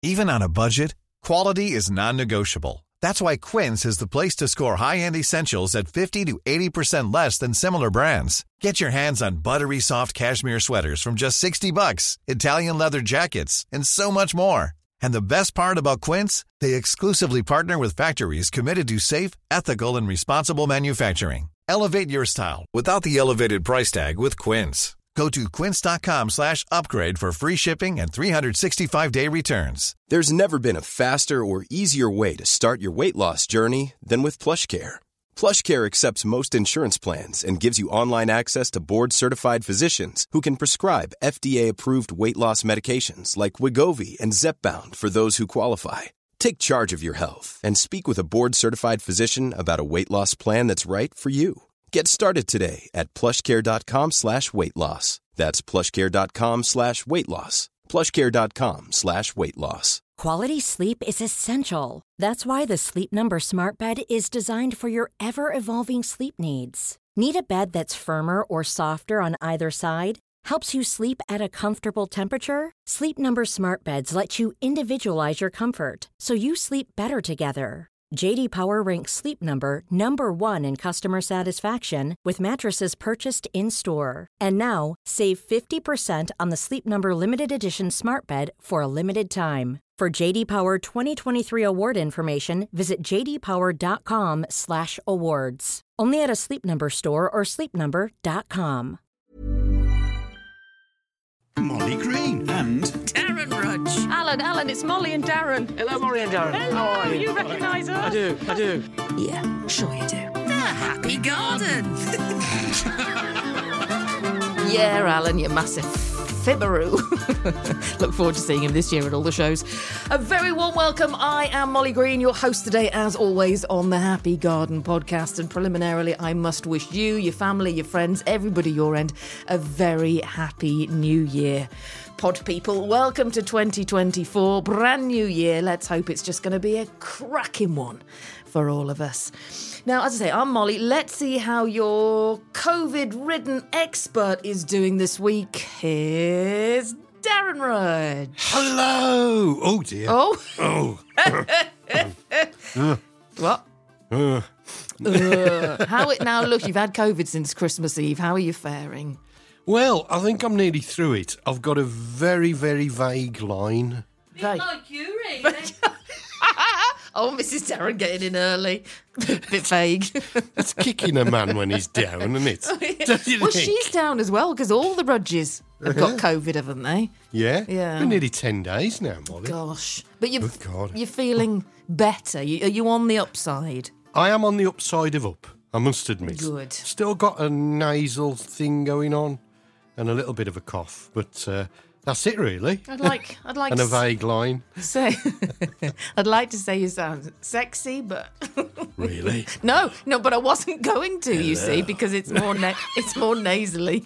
Even on a budget, quality is non-negotiable. That's why Quince is the place to score high-end essentials at 50 to 80% less than similar brands. Get your hands on buttery soft cashmere sweaters from just $60, Italian leather jackets, and so much more. And the best part about Quince, they exclusively partner with factories committed to safe, ethical, and responsible manufacturing. Elevate your style without the elevated price tag with Quince. Go to quince.com/upgrade for free shipping and 365-day returns. There's never been a faster or easier way to start your weight loss journey than with PlushCare. PlushCare accepts most insurance plans and gives you online access to board-certified physicians who can prescribe FDA-approved weight loss medications like Wegovy and Zepbound for those who qualify. Take charge of your health and speak with a board-certified physician about a weight loss plan that's right for you. Get started today at plushcare.com/weight loss. That's plushcare.com/weight loss. plushcare.com/weight loss. Quality sleep is essential. That's why the Sleep Number Smart Bed is designed for your ever-evolving sleep needs. Need a bed that's firmer or softer on either side? Helps you sleep at a comfortable temperature? Sleep Number Smart Beds let you individualize your comfort, so you sleep better together. J.D. Power ranks Sleep Number number 1 in customer satisfaction with mattresses purchased in-store. And now, save 50% on the Sleep Number Limited Edition Smart Bed for a limited time. For J.D. Power 2023 award information, visit jdpower.com/awards. Only at a Sleep Number store or sleepnumber.com. Molly Green and Darren Rudge. Alan, it's Molly and Darren. Hello, Molly and Darren. Hello, How are you recognise us? I do. Yeah, sure you do. The Happy Garden. Yeah, Alan, you massive fibberoo. Look forward to seeing him this year at all the shows. A very warm welcome. I am Molly Green, your host today, as always, on the Happy Garden podcast. And preliminarily, I must wish you, your family, your friends, everybody your end, a very happy new year. Pod people, welcome to 2024. Brand new year. Let's hope it's just going to be a cracking one for all of us. Now, as I say, I'm Molly. Let's see how your COVID-ridden expert is doing this week. Here's Darren Rudge. hello. Oh dear. Oh. What? How it now? Look, you've had COVID since Christmas Eve. How are you faring? Well, I think I'm nearly through it. I've got a very, very vague line. Vague. Like you, really. Oh, Mrs. Darren getting in early. Bit vague. It's kicking a man when he's down, isn't it? Don't you Well, think? she's down as well, because all the Rudges have got COVID, haven't they? Yeah? Yeah. We're nearly 10 days now, Molly. Gosh. But you're, Good God. you're feeling better. Are you on the upside? I am on the upside of up, I must admit. Good. Still got a nasal thing going on and a little bit of a cough, but that's it, really. I'd like And to a vague line. say, I'd like to say you sound sexy, but Really? no, but I wasn't going to. You see, because it's more nasally.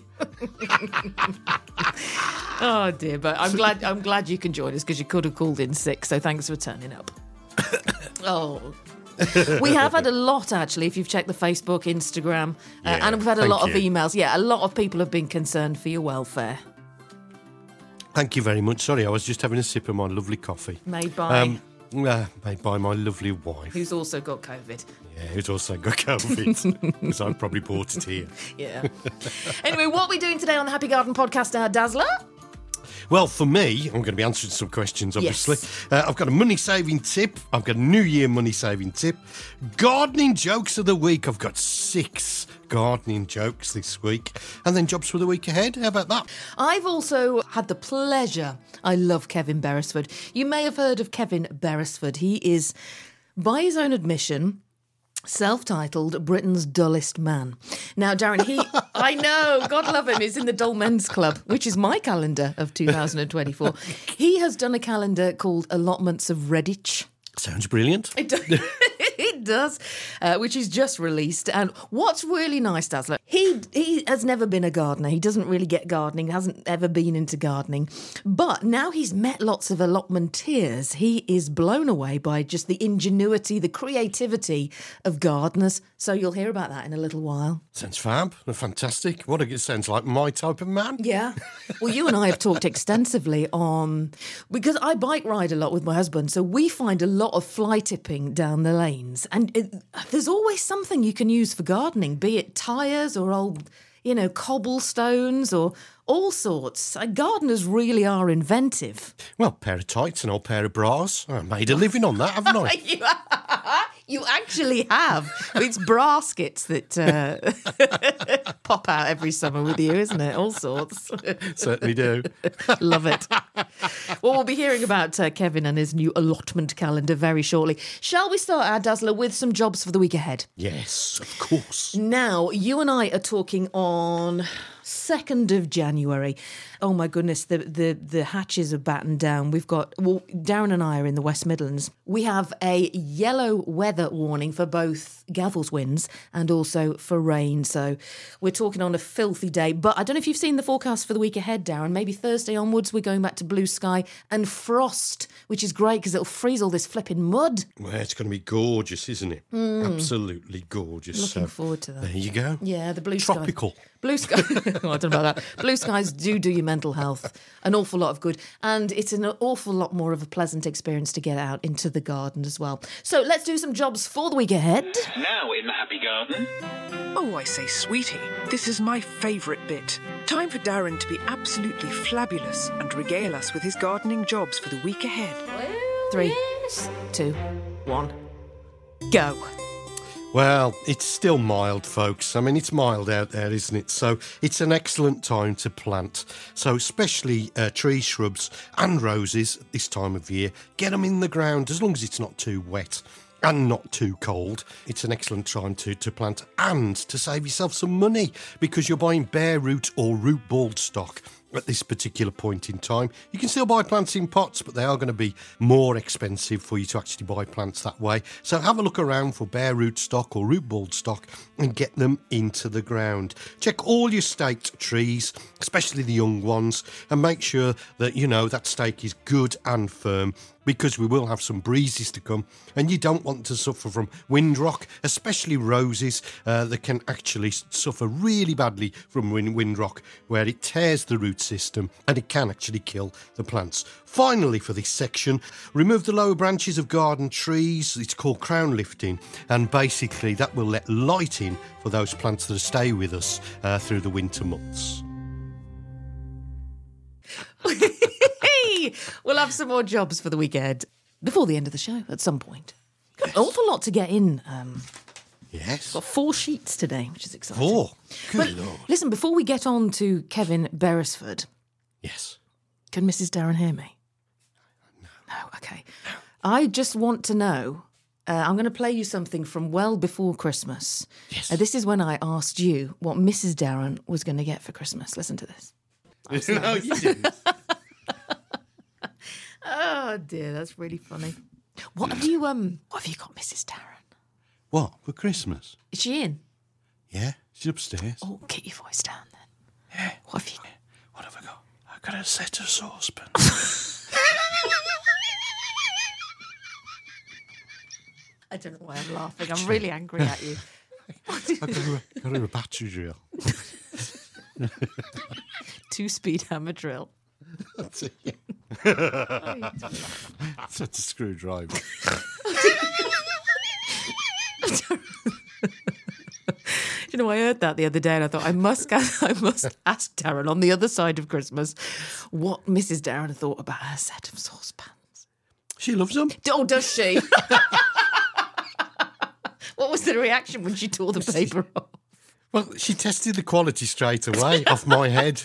Oh dear, but I'm glad you can join us, because you could have called in sick. So thanks for turning up. Oh. We have had a lot, actually, if you've checked the Facebook, Instagram, Yeah, and we've had a thank lot of you. emails. Yeah, a lot of people have been concerned for your welfare. Thank you very much. Sorry, I was just having a sip of my lovely coffee. Made by Made by my lovely wife. who's also got COVID. Yeah, who's also got COVID, because I probably bought it here. Yeah. Anyway, what are we doing today on the Happy Garden podcast, Dazzler? Well, for me, I'm going to be answering some questions, obviously. Yes. I've got a money-saving tip. I've got a New Year money-saving tip. Gardening jokes of the week. I've got 6 gardening jokes this week. And then jobs for the week ahead. How about that? I've also had the pleasure. I love Kevin Beresford. You may have heard of Kevin Beresford. He is, by his own admission, self-titled Britain's dullest man. Now, Darren, I know, God love him, he's in the Dull Men's Club, which is my calendar of 2024. He has done a calendar called Allotments of Redditch. Sounds brilliant. It It does, which is just released. And what's really nice, Dazzler, he has never been a gardener. He doesn't really get gardening, hasn't ever been into gardening. But now he's met lots of allotmenteers. He is blown away by just the ingenuity, the creativity of gardeners. So you'll hear about that in a little while. Sounds fab. Fantastic. It sounds like my type of man. Yeah. Well, you and I have talked extensively on, because I bike ride a lot with my husband, so we find a lot of fly tipping down the lanes. And there's always something you can use for gardening, be it tyres or old, cobblestones or all sorts. Gardeners really are inventive. Well, pair of tights, an old pair of bras. I made a living on that, haven't I? You actually have. It's braskets that pop out every summer with you, isn't it? All sorts. Certainly do. Love it. Well, we'll be hearing about Kevin and his new allotment calendar very shortly. Shall we start our Dazzler with some jobs for the week ahead? Yes, of course. Now, you and I are talking on 2nd of January. Oh my goodness, the hatches are battened down. Darren and I are in the West Midlands. We have a yellow weather warning for both gavels winds and also for rain. So we're talking on a filthy day. But I don't know if you've seen the forecast for the week ahead, Darren. Maybe Thursday onwards, we're going back to blue sky and frost, which is great because it'll freeze all this flipping mud. Well, it's going to be gorgeous, isn't it? Absolutely gorgeous. Looking forward to that. There you go. Yeah, the blue sky. Tropical. Blue sky. Oh, I don't know about that. Blue skies do your mental health an awful lot of good. And it's an awful lot more of a pleasant experience to get out into the garden as well. So let's do some jobs for the week ahead. Now in the Happy Garden. Oh, I say, sweetie, this is my favourite bit. Time for Darren to be absolutely flabulous and regale us with his gardening jobs for the week ahead. 3, 2, 1, go. Well, it's still mild, folks. I mean, it's mild out there, isn't it? So it's an excellent time to plant. So especially trees, shrubs and roses at this time of year. Get them in the ground as long as it's not too wet and not too cold. It's an excellent time to plant and to save yourself some money because you're buying bare root or root balled stock at this particular point in time. You can still buy plants in pots, but they are going to be more expensive for you to actually buy plants that way. So have a look around for bare root stock or root balled stock and get them into the ground. Check all your staked trees, especially the young ones, and make sure that, that stake is good and firm, because we will have some breezes to come and you don't want to suffer from windrock, especially roses that can actually suffer really badly from windrock, where it tears the root system and it can actually kill the plants. Finally, for this section, remove the lower branches of garden trees. It's called crown lifting, and basically that will let light in for those plants that stay with us through the winter months. We'll have some more jobs for the weekend before the end of the show at some point. Got an awful lot to get in. Yes. Got 4 sheets today, which is exciting. 4? But Good Lord. listen, before we get on to Kevin Beresford. Yes. Can Mrs. Darren hear me? No, okay. I just want to know, I'm going to play you something from well before Christmas. Yes. This is when I asked you what Mrs. Darren was going to get for Christmas. Listen to this. No, you didn't. Oh dear, that's really funny. What have you got, Mrs. Darren? What, for Christmas? Is she in? Yeah, she's upstairs. Oh, get your voice down then. Yeah. What have you got? What have I got? I've got a set of saucepans. I don't know why I'm laughing. I'm really angry at you. I've got her a battery drill. 2-speed hammer drill. That's it. Yeah. That's a screwdriver. You know, I heard that the other day and I thought I must ask Darren on the other side of Christmas what Mrs. Darren thought about her set of saucepans. She loves them. Oh, does she? What was the reaction when she tore the paper off? Well, she tested the quality straight away off my head.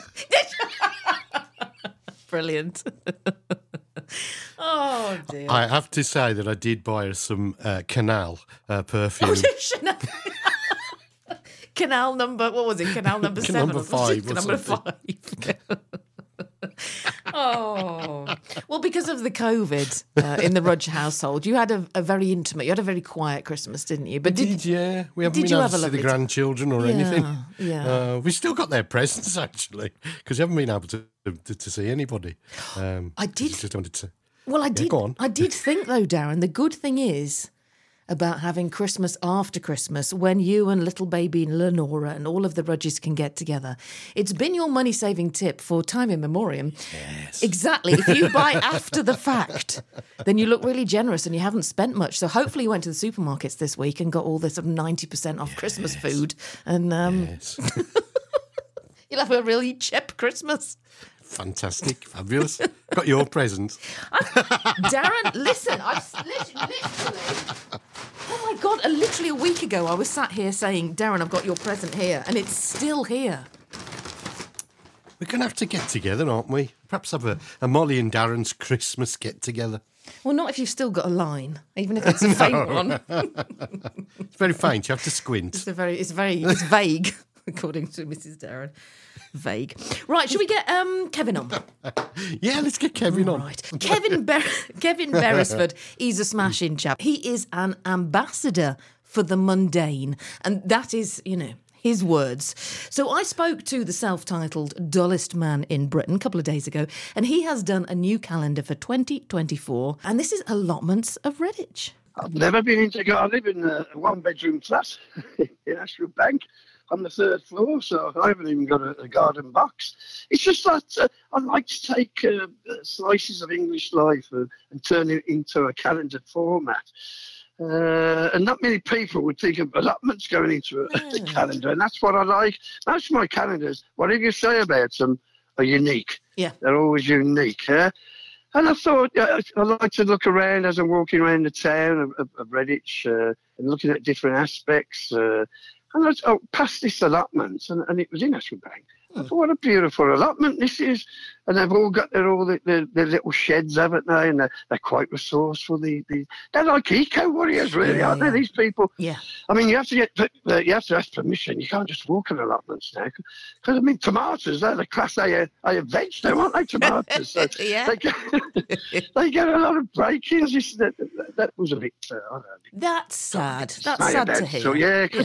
Brilliant. Oh, dear. I have to say that I did buy her some Canal perfume. Oh, Chanel. Canal number, what was it? Canal number 7 Number or something? 5 or Number something. 5. Oh. Well, because of the COVID in the Rudge household, you had a very intimate, you had a very quiet Christmas, didn't you? But Yeah. We haven't been able to see the grandchildren or anything. Yeah. We still got their presents, actually, because we haven't been able to see anybody. I did. Just wanted to... Well, I did. go on. I did think, though, Darren, the good thing is about having Christmas after Christmas when you and little baby Lenora and all of the Rudges can get together. It's been your money-saving tip for time in memoriam. Yes. Exactly. If you buy after the fact, then you look really generous and you haven't spent much. So hopefully you went to the supermarkets this week and got all this sort of 90% off Christmas food. And Yes. you'll have a really cheap Christmas. Fantastic. Fabulous. Got your presents. Darren, listen, literally... Oh, my God, literally a week ago I was sat here saying, Darren, I've got your present here, and it's still here. We're going to have to get together, aren't we? Perhaps have a Molly and Darren's Christmas get-together. Well, not if you've still got a line, even if it's a faint one. It's very faint. You have to squint. It's vague, according to Mrs. Darren. Vague. Right, shall we get Kevin on? Yeah, let's get Kevin on. Right. Kevin Beresford, he's a smashing chap. He is an ambassador for the mundane. And that is, his words. So I spoke to the self-titled dullest man in Britain a couple of days ago, and he has done a new calendar for 2024, and this is allotments of Redditch. I've never been into I live in a one-bedroom flat in Ashfield Bank on the 3rd floor, so I haven't even got a garden box. It's just that I like to take slices of English life and turn it into a calendar format. And not many people would think of allotments going into a calendar, and that's what I like. Most of my calendars, whatever you say about them, are unique. Yeah. They're always unique, yeah? And I thought I like to look around as I'm walking around the town of Redditch and looking at different aspects. And I passed this allotment, and it was in Ashfield Bank. I thought, what a beautiful allotment this is. And they've all got their little sheds, haven't they? And they're quite resourceful. They're like eco-warriors, really, aren't they, these people? Yeah. I mean, you have to ask permission. You can't just walk in allotments now. Because, I mean, tomatoes, they're the class A veg, though, aren't they, tomatoes? So Yeah. they get a lot of break-ins. That was a bit, I don't know. That's sad. That's sad to hear. So,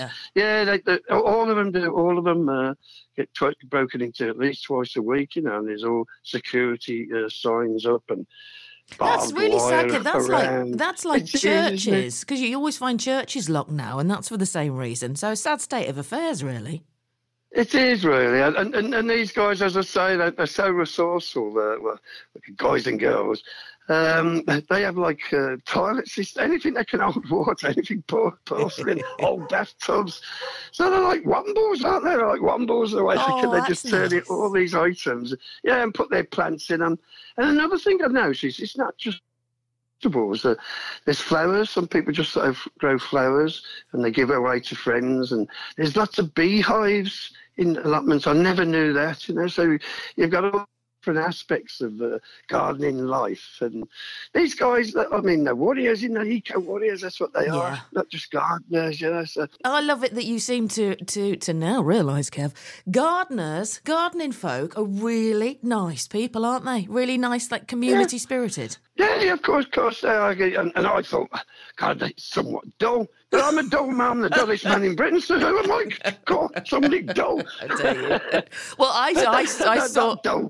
all of them do. All of them get broken into at least twice a week, and there's all security signs up and that's really sad. Around. That's like churches, because you always find churches locked now, and that's for the same reason. So a sad state of affairs, really. It is really, and these guys, as I say, they're so resourceful. Guys and girls. They have like toilets, anything that can hold water, anything porcelain, old bathtubs. So they're like wombles, aren't they? They're like wombles the way they just turn it, all these items, and put their plants in them. And another thing I've noticed, it's not just vegetables. There's flowers. Some people just sort of grow flowers and they give away to friends. And there's lots of beehives in allotments. I never knew that, So you've got all different aspects of gardening life, and these guys, I mean, they're warriors, eco warriors. That's what they are, not just gardeners. So. I love it that you seem to now realise, Kev, gardening folk are really nice people, aren't they? Really nice, like community spirited. Yeah, of course. And I thought, God, that's somewhat dull. But I'm a dull man, I'm the dullest man in Britain, so I'm like, God, somebody dull. I tell you. Well, I saw dull.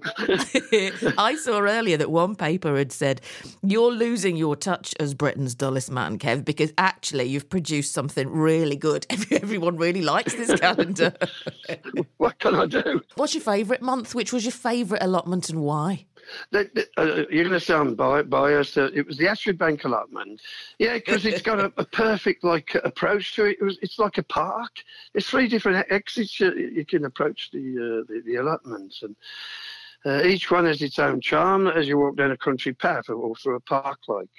I saw earlier that one paper had said, you're losing your touch as Britain's dullest man, Kev, because actually you've produced something really good. Everyone really likes this calendar. What can I do? What's your favourite month? Which was your favourite allotment and why? You're going to sound biased. It was the Ashford Bank allotment. Yeah, because it's got a perfect approach to it. It's like a park. There's 3 different exits you can approach the allotments, and each one has its own charm as you walk down a country path or through a park,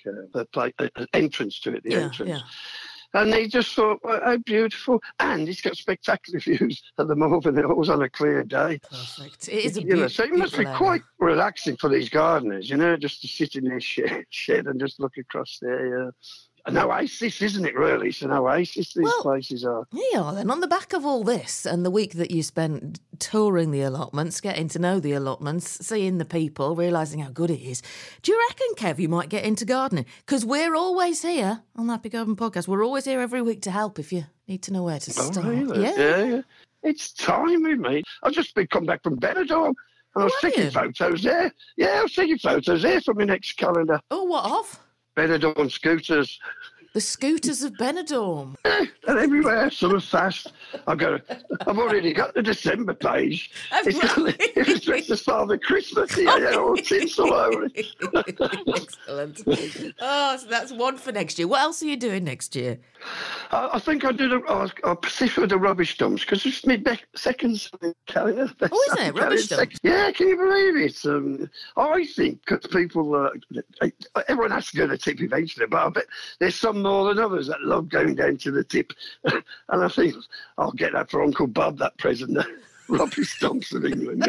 an entrance to it. The entrance. Yeah. And they just thought, well, how beautiful. And it's got spectacular views of the Malvern Hills on a clear day. Perfect. It is a beautiful So it must be quite relaxing for these gardeners, just to sit in their shed and just look across there. an oasis, isn't it, really? It's an oasis, these places are. Yeah, then on the back of all this and the week that you spent touring the allotments, getting to know the allotments, seeing the people, realising how good it is, do you reckon, Kev, you might get into gardening? Because we're always here on the Happy Garden Podcast. We're always here every week to help if you need to know where to start. Really? Yeah. It's time with me. I've just come back from Benidorm. And I was taking photos there. Yeah, I was taking photos there for my next calendar. Oh, what of? Benidorm scooters. The scooters of Benidorm. Yeah, they're everywhere. Some are fast. I've already got the December page. It's just the start of Christmas. Yeah, all tinsel over it. Excellent. Oh, so that's one for next year. What else are you doing next year? I think I did a Pacific with the rubbish dumps because it's my second calendar. Oh, isn't it? Rubbish dumps? Yeah, can you believe it? I think because people, everyone has to go to the tip eventually, but I bet there's some more than others that love going down to the tip. And I think I'll get that for Uncle Bob, that present, rubbish dumps of England.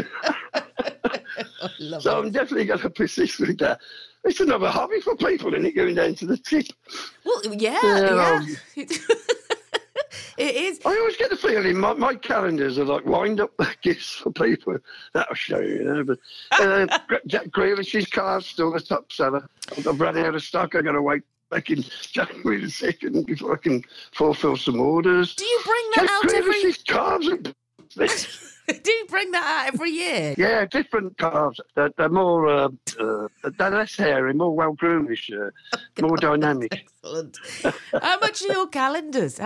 So I'm definitely going to persist with that. It's another hobby for people, isn't it, going down to the tip? Well, yeah. It is. I always get the feeling my calendars are like wind-up gifts for people. That'll show you, But Jack Grealish's car's still the top seller. I've run out of stock. I've got to wait back in January the 2nd before I can fulfil some orders. Do you bring that out every... Do you bring that out every year? Yeah, different calves. They're more, they're less hairy, more well-groomish, more dynamic. Excellent. How much are your calendars?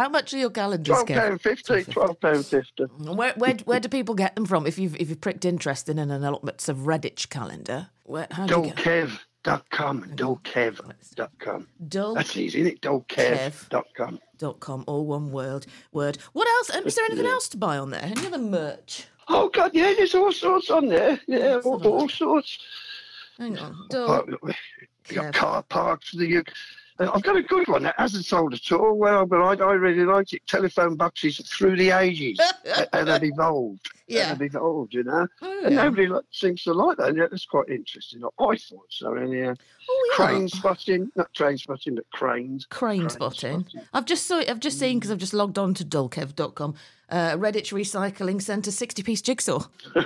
£12.50. Where do people get them from? If you've pricked interest in an allotments of Redditch calendar, how do you get them? Dullkev.com. That's easy, isn't it? Dullkev.com. .com, all one word. What else? Is there anything else to buy on there? Any other merch? Oh, God, yeah, there's all sorts on there. Yeah, all sorts. Hang on. You got car parks. I've got a good one that hasn't sold at all well, but I really like it. Telephone boxes through the ages. And they've evolved. Yeah. They've evolved, you know. Oh, yeah. And nobody seems to like that. Yeah, that's quite interesting. I thought so. And, yeah. Crane spotting. Not train spotting, but cranes. Crane spotting. I've just seen, because I've just logged on to dullkev.com, Redditch Recycling Centre 60-piece jigsaw.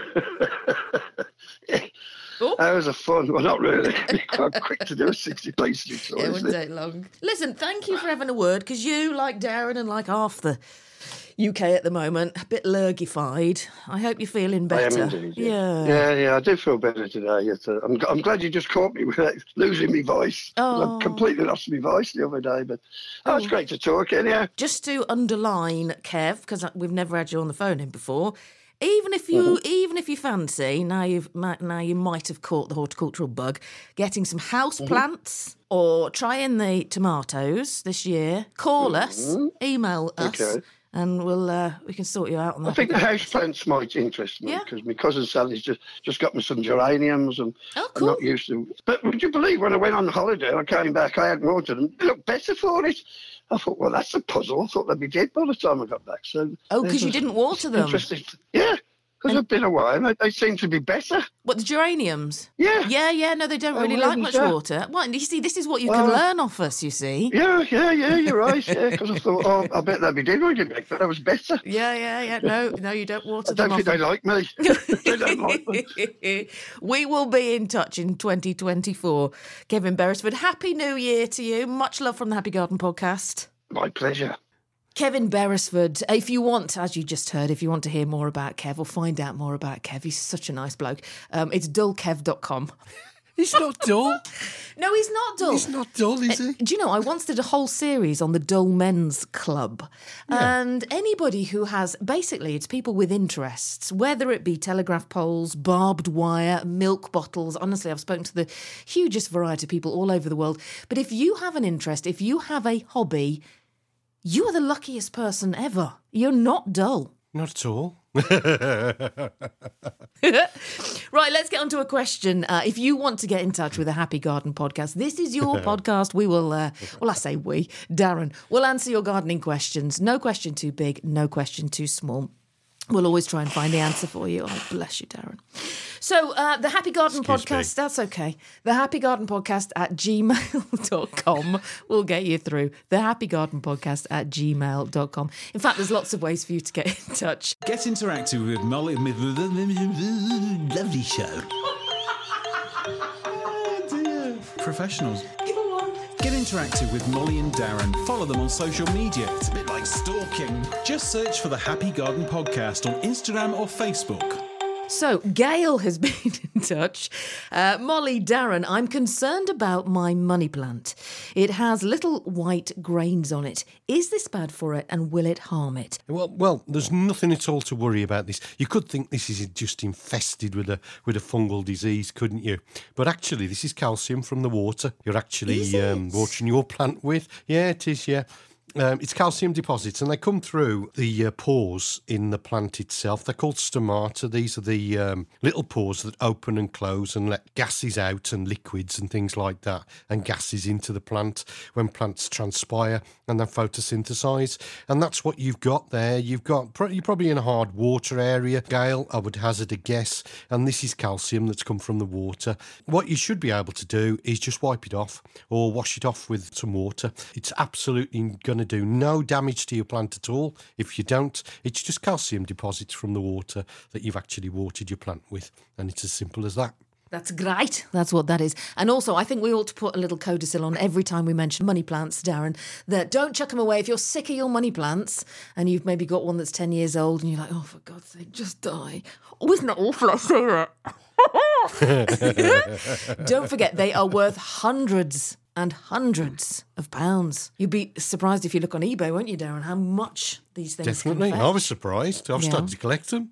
Oh. That was a fun. Well, not really. Quite quick to do a 60-piece jigsaw. It wouldn't take long. Listen, thank you for having a word, because you, like Darren and like half the UK at the moment, a bit lurgified. I hope you're feeling better. I am indeed, yeah. I do feel better today. I'm glad you just caught me without losing my voice. Oh. I completely lost my voice the other day, but it's great to talk, anyhow. Just to underline, Kev, because we've never had you on the phone in before. Even if you fancy, now you might have caught the horticultural bug, getting some house plants or trying the tomatoes this year, call us, email us, and we can sort you out on that. I think the house plants might interest me because my cousin Sally's just got me some geraniums and cool. I'm not used to. But would you believe when I went on holiday, I came back, I hadn't watered them. They looked better for it. I thought, well, that's a puzzle. I thought they'd be dead by the time I got back. So because you didn't water them? Interesting. Yeah, because I've been away and they seem to be better. What, the geraniums? Yeah. Yeah, no, they don't really like much water. Well, you see, this is what you can learn off us, you see. Yeah, you're right, because I thought, I bet they'd be dead when I get back, but that was better. Yeah. No, you don't water them I don't think they like me. They don't like me. We will be in touch in 2024. Kevin Beresford, Happy New Year to you. Much love from the Happy Garden Podcast. My pleasure. Kevin Beresford, if you want, as you just heard, if you want to hear more about Kev or find out more about Kev, he's such a nice bloke. It's dullkev.com. He's not dull. No, he's not dull. He's not dull, is he? Do you know, I once did a whole series on the Dull Men's Club. Yeah. And anybody who has, basically, it's people with interests, whether it be telegraph poles, barbed wire, milk bottles. Honestly, I've spoken to the hugest variety of people all over the world. But if you have an interest, if you have a hobby, you are the luckiest person ever. You're not dull. Not at all. Right, let's get on to a question. If you want to get in touch with the Happy Garden Podcast, this is your podcast. We will, I say we, Darren, will answer your gardening questions. No question too big, no question too small. We'll always try and find the answer for you. Oh, bless you, Darren. So, the Happy Garden Podcast, that's okay. The Happy Garden Podcast at gmail.com will get you through. The Happy Garden Podcast at gmail.com. In fact, there's lots of ways for you to get in touch. Get interactive with Molly. Lovely show. Oh dear. Professionals. Get interactive with Molly and Darren. Follow them on social media. It's a bit like stalking. Just search for the Happy Garden Podcast on Instagram or Facebook. So, Gail has been in touch. Molly, Darren, I'm concerned about my money plant. It has little white grains on it. Is this bad for it and will it harm it? Well, there's nothing at all to worry about this. You could think this is just infested with a fungal disease, couldn't you? But actually, this is calcium from the water you're actually watering your plant with. Yeah, it is, yeah. It's calcium deposits, and they come through the pores in the plant itself. They're called stomata. These are the little pores that open and close and let gases out and liquids and things like that, and gases into the plant when plants transpire and then photosynthesize. And that's what you've got there. You're probably in a hard water area, Gail, I would hazard a guess, and this is calcium that's come from the water. What you should be able to do is just wipe it off or wash it off with some water. It's absolutely going to do no damage to your plant at all. If you don't, it's just calcium deposits from the water that you've actually watered your plant with, and it's as simple as that. That's great. That's what that is. And also, I think we ought to put a little codicil on every time we mention money plants, Darren, that don't chuck them away. If you're sick of your money plants and you've maybe got one that's 10 years old and you're like, oh, for God's sake, just die. Oh, isn't that awful? I say that. Don't forget, they are worth hundreds and hundreds of pounds. You'd be surprised if you look on eBay, won't you, Darren, how much these things Definitely. can fetch. I was surprised. I've started to collect them.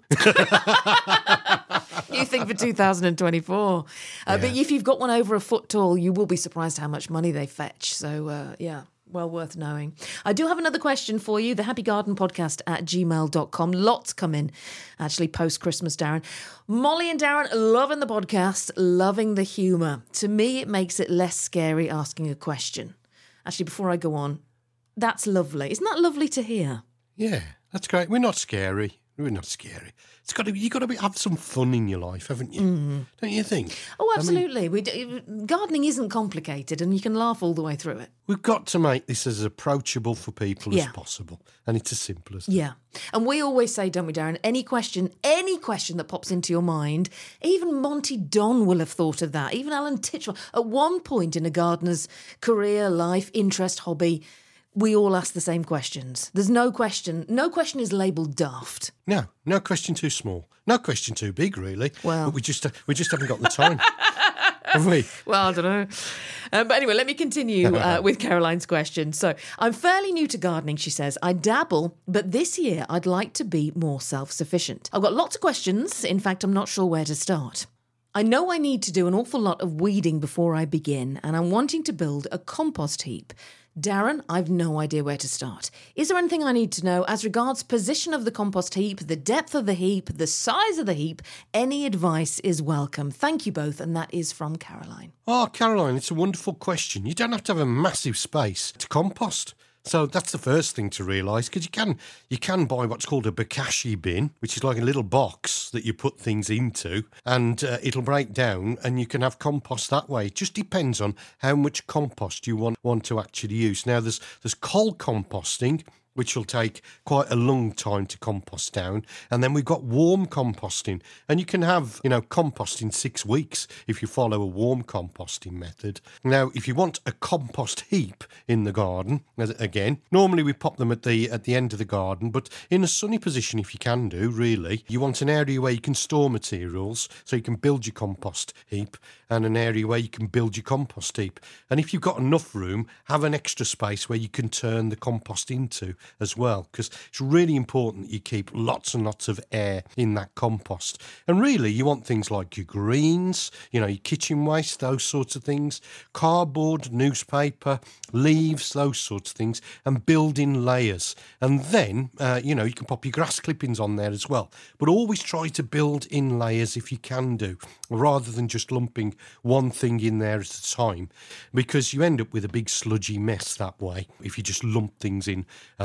You think for 2024. But if you've got one over a foot tall, you will be surprised how much money they fetch. So, well worth knowing. I do have another question for you, the Happy Garden Podcast at gmail.com. Lots come in, actually, post-Christmas, Darren. Molly and Darren, loving the podcast, loving the humour. To me, it makes it less scary asking a question. Actually, before I go on, that's lovely. Isn't that lovely to hear? Yeah, that's great. We're not scary. We're not scary. You've got to have some fun in your life, haven't you? Don't you think? Oh, absolutely. Gardening isn't complicated, and you can laugh all the way through it. We've got to make this as approachable for people as possible, and it's as simple as that. Yeah. And we always say, don't we, Darren, any question that pops into your mind, even Monty Don will have thought of that, even Alan Titchell. At one point in a gardener's career, life, interest, hobby, we all ask the same questions. There's no question is labelled daft. No question too small. No question too big, really. Well, but we just haven't got the time, have we? Well, I don't know. But anyway, let me continue with Caroline's question. So, I'm fairly new to gardening, she says. I dabble, but this year I'd like to be more self-sufficient. I've got lots of questions. In fact, I'm not sure where to start. I know I need to do an awful lot of weeding before I begin, and I'm wanting to build a compost heap. Darren, I've no idea where to start. Is there anything I need to know as regards position of the compost heap, the depth of the heap, the size of the heap? Any advice is welcome. Thank you both, and that is from Caroline. Oh, Caroline, it's a wonderful question. You don't have to have a massive space to compost. So that's the first thing to realise, because you can buy what's called a bokashi bin, which is like a little box that you put things into, and it'll break down, and you can have compost that way. It just depends on how much compost you want to actually use. Now, there's cold composting, which will take quite a long time to compost down. And then we've got warm composting. And you can have, compost in 6 weeks if you follow a warm composting method. Now, if you want a compost heap in the garden, again, normally we pop them at the end of the garden, but in a sunny position, if you can do, really, you want an area where you can store materials so you can build your compost heap, and an area where you can build your compost heap. And if you've got enough room, have an extra space where you can turn the compost into as well, because it's really important that you keep lots and lots of air in that compost. And really, you want things like your greens, your kitchen waste, those sorts of things, cardboard, newspaper, leaves, those sorts of things, and build in layers. And then, you can pop your grass clippings on there as well. But always try to build in layers if you can do, rather than just lumping one thing in there at a time, because you end up with a big sludgy mess that way if you just lump things in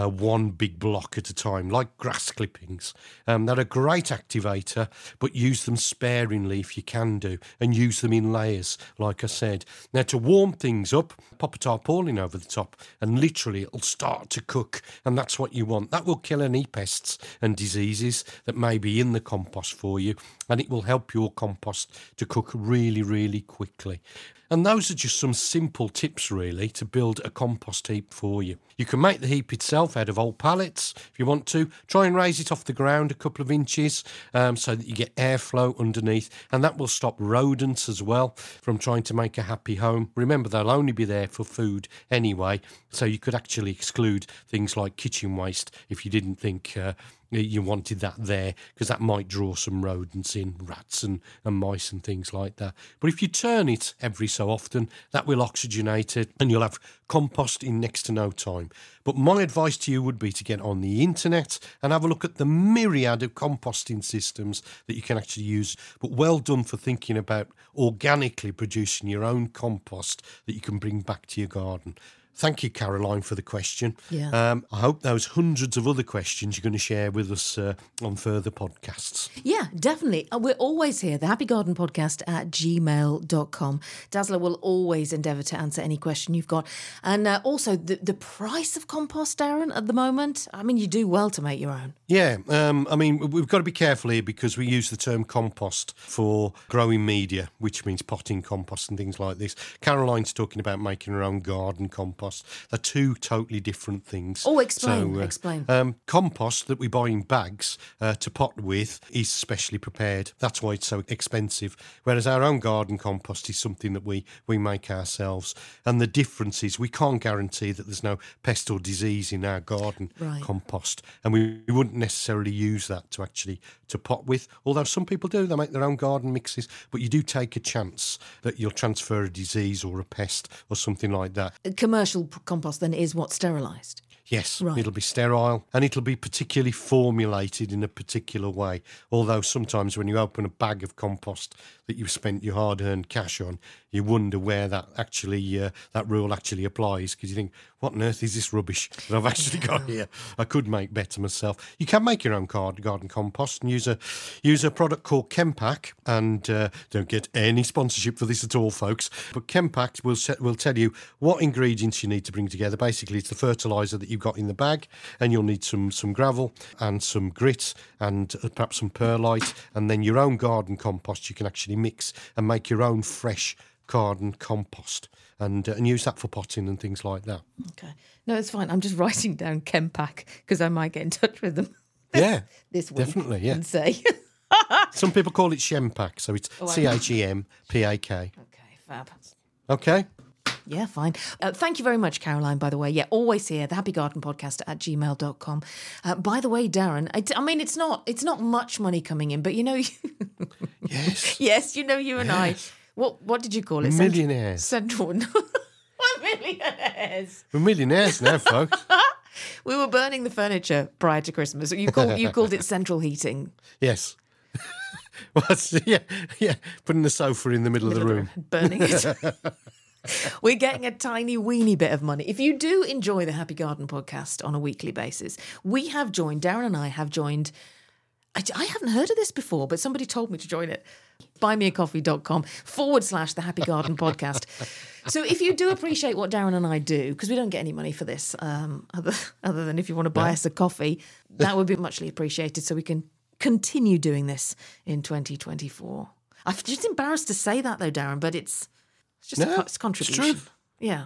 one big block at a time, like grass clippings. They're a great activator, but use them sparingly if you can do, and use them in layers, like I said. Now, to warm things up, pop a tarpaulin over the top, and literally it'll start to cook, and that's what you want. That will kill any pests and diseases that may be in the compost for you, and it will help your compost to cook really, really quickly. And those are just some simple tips, really, to build a compost heap for you. You can make the heap itself out of old pallets if you want to. Try and raise it off the ground a couple of inches so that you get airflow underneath, and that will stop rodents as well from trying to make a happy home. Remember, they'll only be there for food anyway, so you could actually exclude things like kitchen waste if you didn't think you wanted that there, because that might draw some rodents in, rats and mice and things like that. But if you turn it every so often, that will oxygenate it and you'll have compost in next to no time. But my advice to you would be to get on the internet and have a look at the myriad of composting systems that you can actually use. But well done for thinking about organically producing your own compost that you can bring back to your garden. Thank you, Caroline, for the question. Yeah. I hope those hundreds of other questions you're going to share with us on further podcasts. Yeah, definitely. We're always here, the Happy Garden Podcast at gmail.com. Dazzler will always endeavour to answer any question you've got. And also, the price of compost, Darren, at the moment, I mean, you do well to make your own. Yeah, I mean, we've got to be careful here because we use the term compost for growing media, which means potting compost and things like this. Caroline's talking about making her own garden compost. They're two totally different things. Oh, explain. Compost that we buy in bags to pot with is specially prepared. That's why it's so expensive. Whereas our own garden compost is something that we make ourselves. And the difference is we can't guarantee that there's no pest or disease in our garden compost. And we wouldn't necessarily use that to pot with. Although some people do, they make their own garden mixes. But you do take a chance that you'll transfer a disease or a pest or something like that. Commercial compost then is what, sterilised? Yes, right. It'll be sterile and it'll be particularly formulated in a particular way. Although sometimes when you open a bag of compost that you've spent your hard-earned cash on, you wonder where that rule actually applies, because you think, what on earth is this rubbish that I've actually got here? I could make better myself. You can make your own garden compost and use a product called Chempac, and don't get any sponsorship for this at all, folks. But Chempac will tell you what ingredients you need to bring together. Basically, it's the fertiliser that you've got in the bag, and you'll need some gravel and some grit and perhaps some perlite, and then your own garden compost you can actually mix and make your own fresh garden compost and use that for potting and things like that. Okay. No, it's fine. I'm just writing down Chempac because I might get in touch with them. Yeah. This week. Definitely, yeah. And say. Some people call it Chempac, so it's CHEMPAK. Okay, fab. Okay. Yeah, fine. Thank you very much, Caroline, by the way. Yeah, always here, the Happy Garden Podcast at gmail.com. By the way, Darren, I mean, it's not much money coming in, but you know... Yes. Yes, you know, you and I... What did you call it? Millionaires. Central... We're millionaires. We're millionaires now, folks. We were burning the furniture prior to Christmas. You called it central heating. Yes. Well, yeah. Putting the sofa in the middle of the room. Burning it. We're getting a tiny weeny bit of money. If you do enjoy the Happy Garden Podcast on a weekly basis, Darren and I have joined... I haven't heard of this before, but somebody told me to join it. buymeacoffee.com/the Happy Garden Podcast. So if you do appreciate what Darren and I do, because we don't get any money for this, other than if you want to buy us a coffee, that would be muchly appreciated so we can continue doing this in 2024. I'm just embarrassed to say that though, Darren, but it's just a contribution. It's true. Yeah.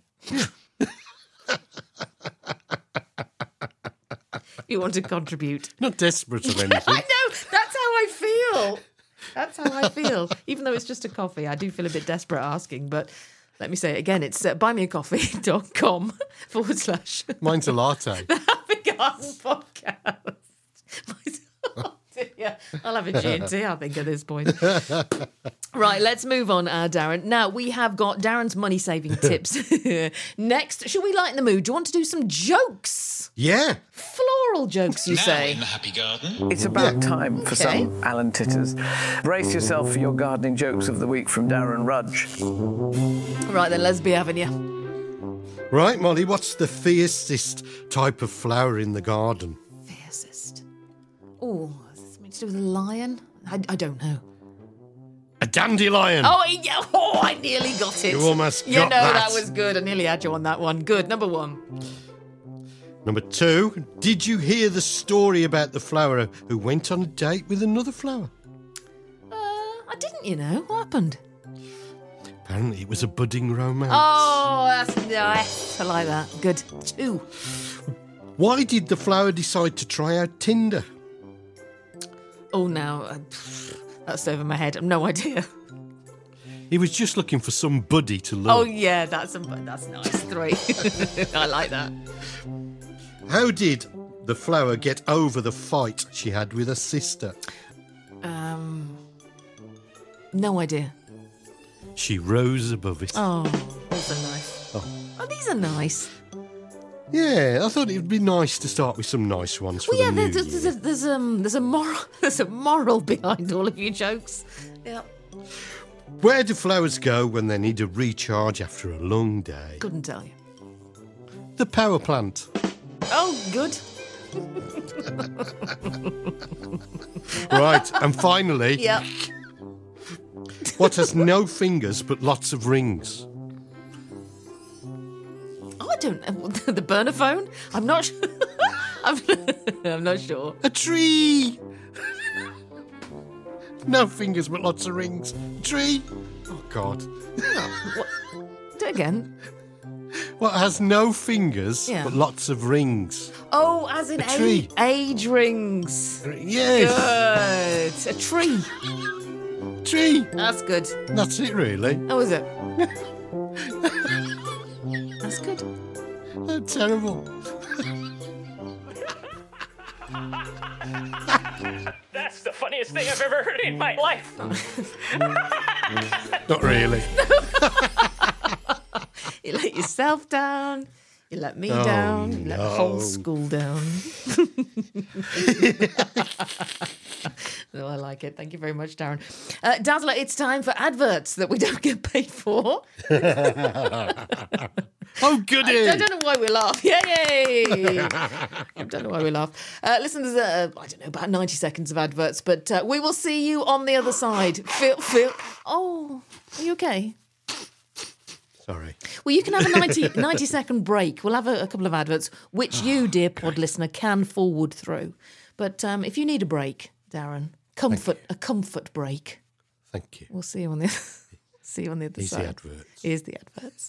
You want to contribute. Not desperate of anything. I know. That's how I feel. Even though it's just a coffee, I do feel a bit desperate asking. But let me say it again. It's buymeacoffee.com/ Mine's a latte. The Happy Garden Podcast. Oh dear. I'll have a G&T, I think, at this point. Right, let's move on, Darren. Now, we have got Darren's money-saving tips. Next, should we lighten the mood? Do you want to do some jokes? Yeah. Floral jokes, you say? In the Happy Garden. It's about time for some Alan Titters. Brace yourself for your gardening jokes of the week from Darren Rudge. Right then, let's be having you. Right, Molly, what's the fiercest type of flower in the garden? Fiercest. Oh, is this something to do with a lion? I don't know. A dandelion. Oh, yeah. Oh, I nearly got it. You almost got that was good. I nearly had you on that one. Good. Number 1. Number 2, did you hear the story about the flower who went on a date with another flower? I didn't, you know. What happened? Apparently it was a budding romance. Oh, that's nice. I like that. Good. 2. Why did the flower decide to try out Tinder? Oh, now, that's over my head. I've no idea. He was just looking for some buddy to love. Oh, yeah, that's nice. 3. I like that. How did the flower get over the fight she had with her sister? No idea. She rose above it. Oh, these are nice. Oh, these are nice. Yeah, I thought it would be nice to start with some nice ones for the new year. There's a moral behind all of your jokes. Yeah. Where do flowers go when they need a recharge after a long day? Couldn't tell you. The power plant. Oh, good. Right, and finally, Yeah. what has no fingers but lots of rings? Oh, I don't know. The burner phone? I'm not sure. I'm not sure. A tree! No fingers but lots of rings. Tree! Oh, God. What? Do it again. What has no fingers Yeah. but lots of rings? Oh, as in A tree. age rings. Yes. Good. A tree. Tree. That's good. That's it, really. How is it? That's good. Oh, terrible. That's the funniest thing I've ever heard in my life. Not really. You let yourself down. You let me Oh, down. You let the whole no. school down. No, I like it. Thank you very much, Darren. Dazzler, it's time for adverts that we don't get paid for. Oh, goody. I don't know why we laugh. Yay! I don't know why we laugh. Listen, there's, I don't know, about 90 seconds of adverts, but we will see you on the other side. Phil. Oh, are you okay? Sorry. Well, you can have a 90-second break. We'll have a couple of adverts, which you, dear pod listener, can forward through. But if you need a break, Darren, a comfort break. Thank you. We'll see you on the other Here's side. the adverts. Here's the adverts.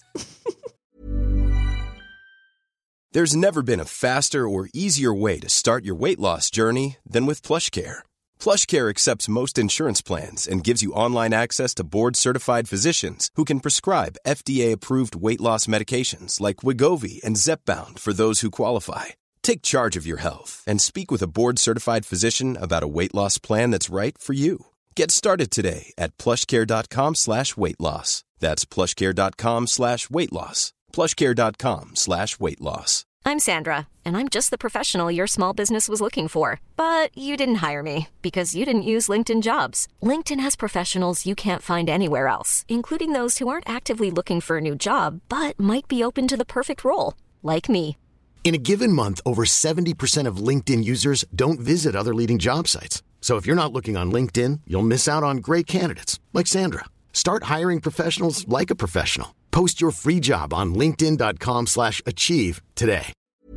There's never been a faster or easier way to start your weight loss journey than with PlushCare. PlushCare accepts most insurance plans and gives you online access to board-certified physicians who can prescribe FDA-approved weight loss medications like Wegovy and Zepbound for those who qualify. Take charge of your health and speak with a board-certified physician about a weight loss plan that's right for you. Get started today at plushcare.com/weightloss. That's plushcare.com/weightloss. plushcare.com/weightloss. I'm Sandra, and I'm just the professional your small business was looking for. But you didn't hire me because you didn't use LinkedIn Jobs. LinkedIn has professionals you can't find anywhere else, including those who aren't actively looking for a new job, but might be open to the perfect role, like me. In a given month, over 70% of LinkedIn users don't visit other leading job sites. So if you're not looking on LinkedIn, you'll miss out on great candidates like Sandra. Start hiring professionals like a professional. Post your free job on linkedin.com/achieve today.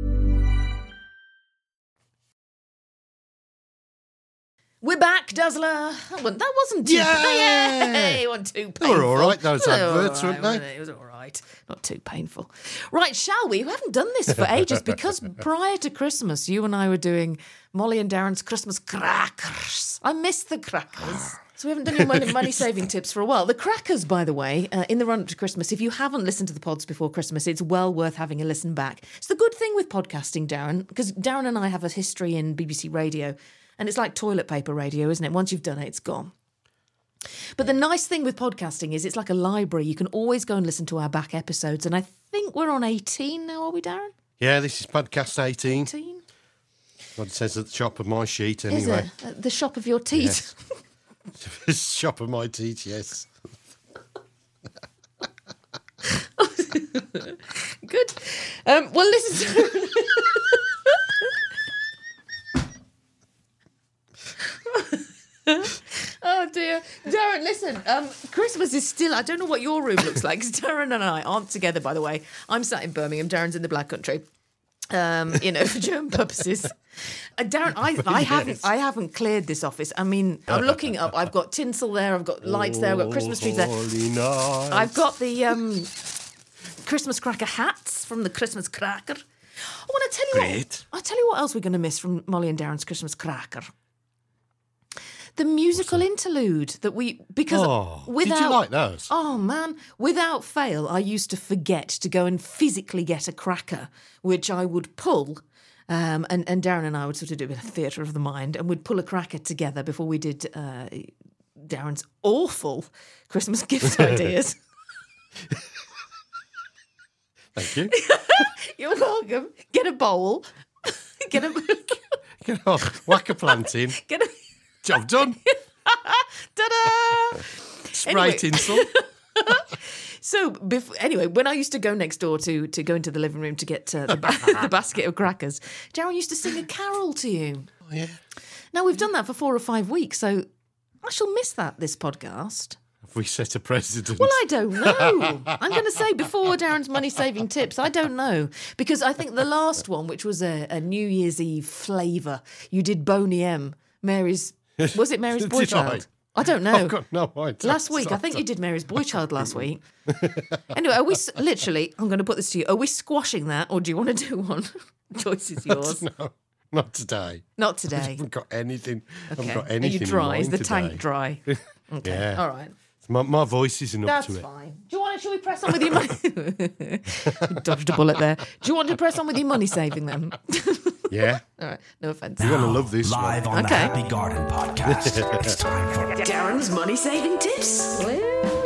We're back, Dazzler. That wasn't too Yay! It wasn't too painful. They were all right, those They were adverts, all right, weren't they? It was all right. Not too painful. Right, shall we? We haven't done this for ages because prior to Christmas, you and I were doing Molly and Darren's Christmas crackers. I miss the crackers. So we haven't done your money-saving tips for a while. The crackers, by the way, in the run-up to Christmas, if you haven't listened to the pods before Christmas, it's well worth having a listen back. It's the good thing with podcasting, Darren, because Darren and I have a history in BBC Radio, and it's like toilet paper radio, isn't it? Once you've done it, it's gone. But the nice thing with podcasting is it's like a library. You can always go and listen to our back episodes, and I think we're on 18 now, are we, Darren? Yeah, this is podcast 18. 18? What it says at the top of my sheet, anyway. Is it? At the shop of your teeth? Yes. Shop of my teeth, yes. Good. Well, listen. Oh dear, Darren, listen. Christmas is still. I don't know what your room looks like because Darren and I aren't together. By the way, I'm sat in Birmingham. Darren's in the Black Country. For German purposes. Darren, I haven't cleared this office. I mean, I'm looking up. I've got tinsel there. I've got lights there. I've got Christmas trees there. I've got the Christmas cracker hats from the Christmas cracker. I want to tell you I'll tell you what else we're going to miss from Molly and Darren's Christmas cracker. The musical interlude that did you like those? Oh man, without fail, I used to forget to go and physically get a cracker, which I would pull, and Darren and I would sort of do a bit of theatre of the mind, and we'd pull a cracker together before we did Darren's awful Christmas gift ideas. Thank you. You're welcome. Get a bowl. Whack a plant in. Job done. Ta-da! Spray tinsel. So, when I used to go next door to go into the living room to get the basket of crackers, Darren used to sing a carol to you. Oh, yeah. Now, we've done that for 4 or 5 weeks, so I shall miss that this podcast. Have we set a precedent? Well, I don't know. I'm going to say before Darren's money-saving tips, I don't know. Because I think the last one, which was a New Year's Eve flavour, you did Boney M, Mary's... Was it Mary's Boy Child? I don't know. I've got no idea. Last week, I think you did Mary's Boy Child last week. Anyway, are we literally? I'm going to put this to you. Are we squashing that, or do you want to do one? Choice is yours. No, not today. Not today. I haven't got anything. Okay. I haven't got anything. Are you dry? Is the today. tank dry? Okay. Yeah. All right. My voice isn't up to it. That's fine. Do you want? Shall we press on with your money? Dodged a bullet there. Do you want to press on with your money saving then? Yeah. All right. No offence. You're going to love this live one. on the Happy Garden podcast. It's time for Darren's money saving tips. Well,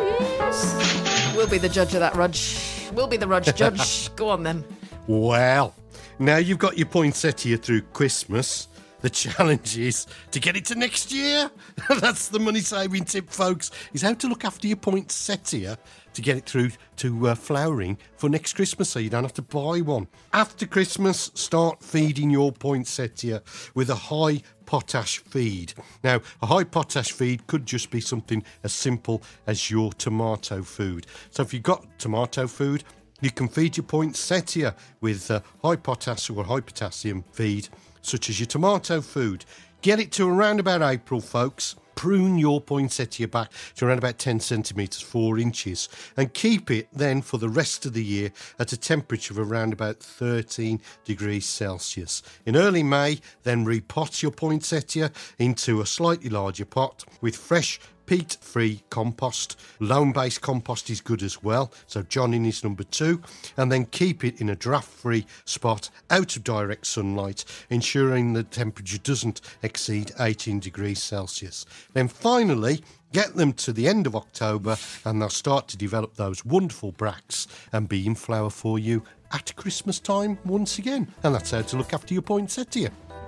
yes. We'll be the judge of that, Rudge. We'll be the Rudge judge. Go on then. Well, now you've got your poinsettia through Christmas. The challenge is to get it to next year. That's the money-saving tip, folks, is how to look after your poinsettia to get it through to flowering for next Christmas so you don't have to buy one. After Christmas, start feeding your poinsettia with a high potash feed. Now, a high potash feed could just be something as simple as your tomato food. So if you've got tomato food, you can feed your poinsettia with high potash or high potassium feed, such as your tomato food. Get it to around about April, folks. Prune your poinsettia back to around about 10 centimetres, 4 inches, and keep it then for the rest of the year at a temperature of around about 13 degrees Celsius. In early May, then repot your poinsettia into a slightly larger pot with fresh peat-free compost. Loam-based compost is good as well, so John is number 2, and then keep it in a draft-free spot out of direct sunlight, ensuring the temperature doesn't exceed 18 degrees Celsius. Then finally, get them to the end of October and they'll start to develop those wonderful bracts and be in flower for you at Christmas time once again. And that's how to look after your poinsettia.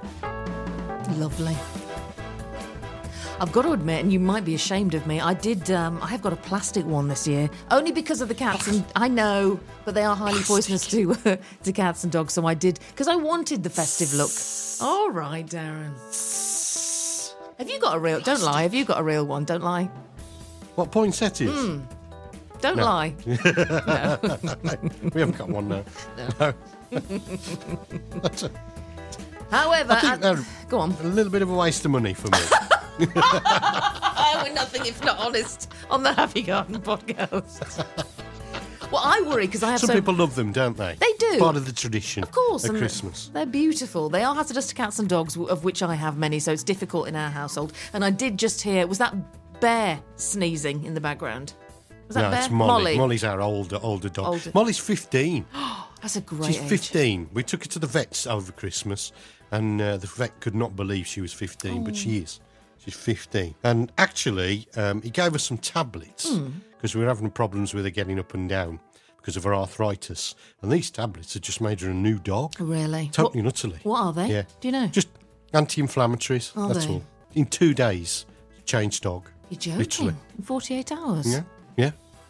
Lovely. I've got to admit, and you might be ashamed of me, I have got a plastic one this year, only because of the cats, and I know, but they are highly poisonous to cats and dogs, so I did, because I wanted the festive look. All right, Darren. Have you got a real, don't lie, have you got a real one, don't lie? What, poinsettias? Don't lie. No. We haven't got one now. No. However, go on. A little bit of a waste of money for me. We're nothing if not honest on the Happy Garden podcast. Well, I worry because I have some people love them, don't they? They do. It's part of the tradition, of course, at Christmas. They're beautiful. They are hazardous to cats and dogs, of which I have many, so it's difficult in our household. And I did just hear, was that Bear sneezing in the background? Was that no, Bear? It's Molly. Molly's our older dog. Molly's 15. That's a great She's age. 15. We took her to the vets over Christmas, and the vet could not believe she was 15, but she is. She's 15. And actually, he gave us some tablets because we were having problems with her getting up and down because of her arthritis. And these tablets have just made her a new dog. Really? Totally and utterly. What are they? Yeah. Do you know? Just anti-inflammatories. That's all. In 2 days, changed dog. You're joking? Literally. In 48 hours? Yeah.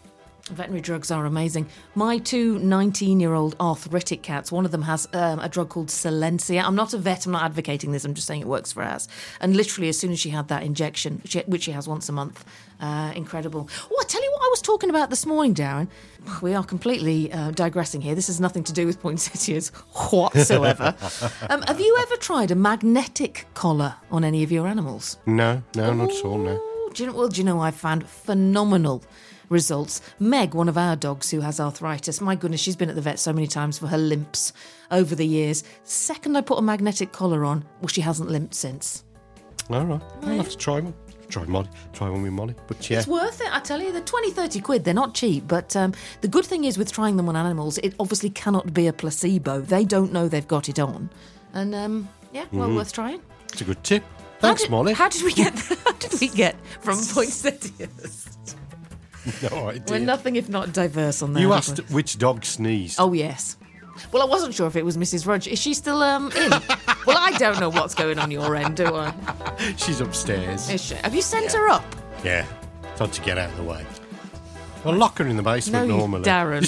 Veterinary drugs are amazing. My 2 19-year-old arthritic cats, one of them has a drug called Silencia. I'm not a vet, I'm not advocating this, I'm just saying it works for us. And literally as soon as she had that injection, which she has once a month, incredible. Oh, I tell you what I was talking about this morning, Darren. We are completely digressing here. This has nothing to do with poinsettias whatsoever. Have you ever tried a magnetic collar on any of your animals? No, not at all, no. Do you know I've found phenomenal results. Meg, one of our dogs who has arthritis, my goodness, she's been at the vet so many times for her limps over the years. Second I put a magnetic collar on, well, she hasn't limped since. All right, I'll have to try one. Try one with Molly. But yeah, it's worth it, I tell you. They're 20-30 quid. They're not cheap, but the good thing is with trying them on animals, it obviously cannot be a placebo. They don't know they've got it on, and worth trying. It's a good tip. Thanks, Molly. How did we get from poinsettias? No idea. We're nothing if not diverse on that. You asked which dog sneezed. Oh, yes. Well, I wasn't sure if it was Mrs. Rudge. Is she still in? Well, I don't know what's going on your end, do I? She's upstairs. Is she? Have you sent her up? Yeah. Thought to get out of the way. I'll lock her in the basement normally. Darren.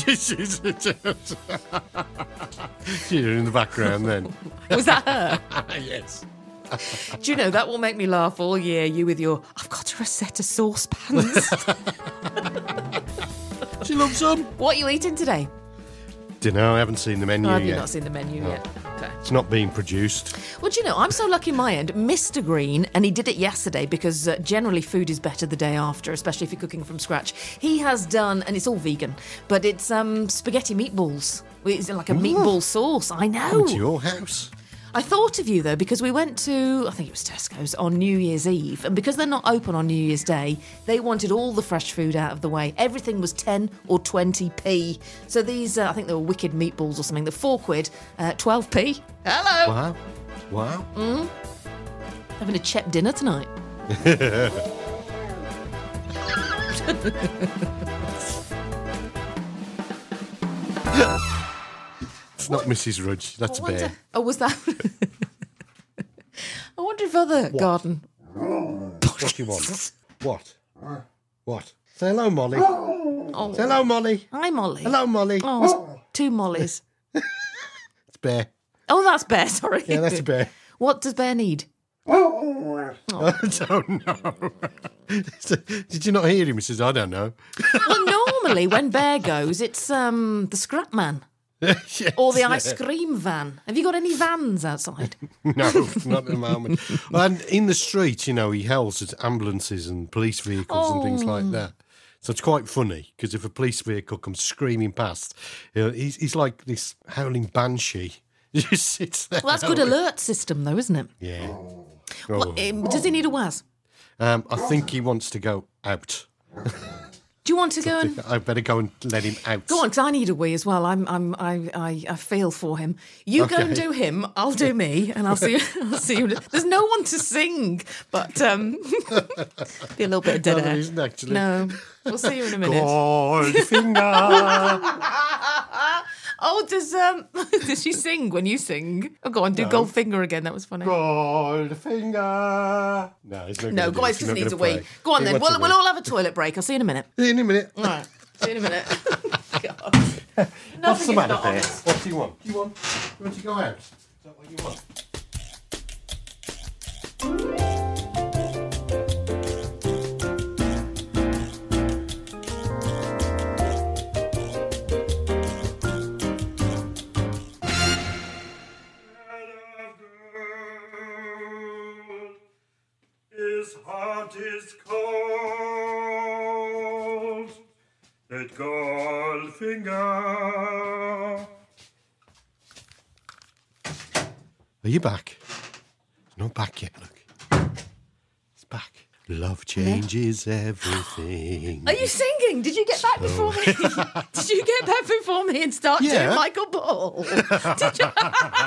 She's in the background then. Was that her? Yes. Do you know, that will make me laugh all year, you with your, I've got her a set of saucepans. She loves them. What are you eating today? Dunno, I haven't seen the menu yet. Have you not seen the menu yet? Okay. It's not being produced. Well, do you know, I'm so lucky my end. Mr. Green, and he did it yesterday because generally food is better the day after, especially if you're cooking from scratch. He has done, and it's all vegan, but it's spaghetti meatballs. It's like a meatball sauce. I know. Coming to your house. I thought of you, though, because we went to, I think it was Tesco's, on New Year's Eve. And because they're not open on New Year's Day, they wanted all the fresh food out of the way. Everything was 10 or 20p. So these, I think they were wicked meatballs or something. They're £4, 12p. Hello. Wow. Having a Chep dinner tonight. It's not Mrs. Rudge, that's a bear. Oh, was that? I wonder if other garden... What do you want? What? Say hello, Molly. Oh. Say hello, Molly. Hi, Molly. Hello, Molly. Oh, 2 Mollys. It's Bear. Oh, that's Bear, sorry. Yeah, that's a bear. What does Bear need? I don't know. Did you not hear him? He says, I don't know. Well, normally when Bear goes, it's the scrap man. Yes, or the ice cream van. Have you got any vans outside? No, not at the moment. And in the street, you know, he howls at ambulances and police vehicles and things like that. So it's quite funny, because if a police vehicle comes screaming past, you know, he's like this howling banshee. He just sits there. Well, that's good alert system, though, isn't it? Yeah. Well, does he need a WAS? I think he wants to go out. Do you want to go and... I better go and let him out. Go on, because I need a wee as well. I feel for him. You go and do him, I'll do me, and I'll see you. There's no one to sing, but be a little bit of dead air. No, there isn't actually. No, we'll see you in a minute. Goldfinger. Oh, does she sing when you sing? Oh, go on, do Goldfinger again. That was funny. Goldfinger. No, go on, it just needs a wee. Go on then. We'll all have a toilet break. I'll see you in a minute. See you in a minute. All right. See you in a minute. God. What's the matter there? What do you want? You want to go out? Is that what you want? His heart is cold, that Goldfinger. Are you back? It's not back yet, look. It's back. Love changes everything. Are you singing? Did you get back before me? Did you get back before me and start doing Michael Ball? Did you?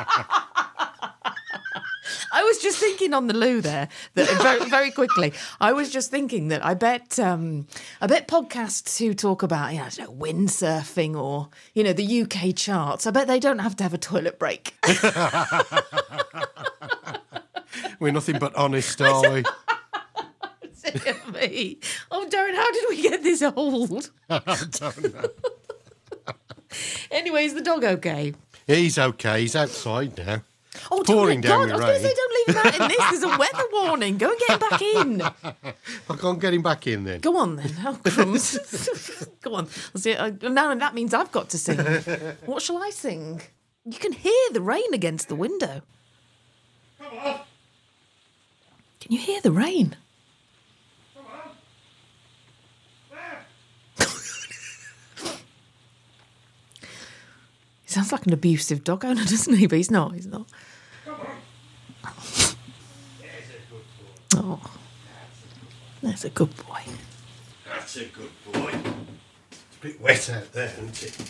I was just thinking on the loo there that very, very quickly. I was just thinking that I bet podcasts who talk about windsurfing or the UK charts, I bet they don't have to have a toilet break. We're nothing but honest, are we? Dear me. Oh, Darren, how did we get this old? I don't know. Anyway, is the dog okay? He's okay. He's outside now. Oh, pouring down God, the I was going to rain. say, don't leave him out in this. There's a weather warning. Go and get him back in. I can't get him back in then. Go on then. Oh, crumbs. Go on. I'll see, now that means I've got to sing. What shall I sing? You can hear the rain against the window. Come on. Can you hear the rain? Come on. There. He sounds like an abusive dog owner, doesn't he? But he's not. He's not. Come on. Oh, that's a good boy. That's a good boy. It's a bit wet out there, isn't it?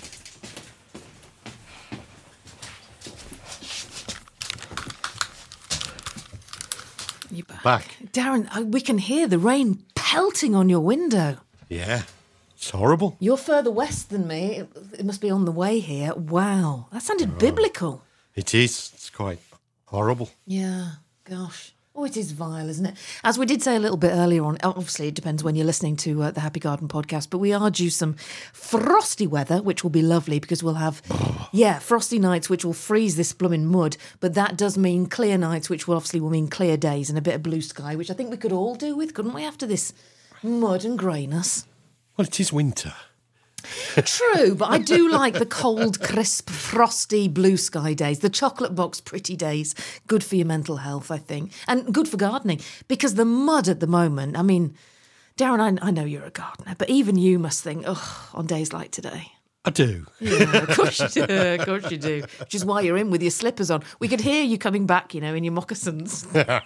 You're back. Back. Darren, we can hear the rain pelting on your window. Yeah. It's horrible. You're further west than me. It must be on the way here. Wow. That sounded biblical. It is. It's quite horrible. Yeah. Gosh. Oh, it is vile, isn't it? As we did say a little bit earlier on, obviously it depends when you're listening to the Happy Garden podcast, but we are due some frosty weather, which will be lovely because we'll have, frosty nights, which will freeze this blooming mud, but that does mean clear nights, which will obviously mean clear days and a bit of blue sky, which I think we could all do with, couldn't we, after this mud and greyness? Well, it is winter. True, but I do like the cold, crisp, frosty blue sky days, the chocolate box pretty days. Good for your mental health, I think, and good for gardening because the mud at the moment, I mean, Darren, I know you're a gardener, but even you must think, on days like today. I do. Yeah, of course you do. Of course you do. Which is why you're in with your slippers on. We could hear you coming back, in your moccasins. There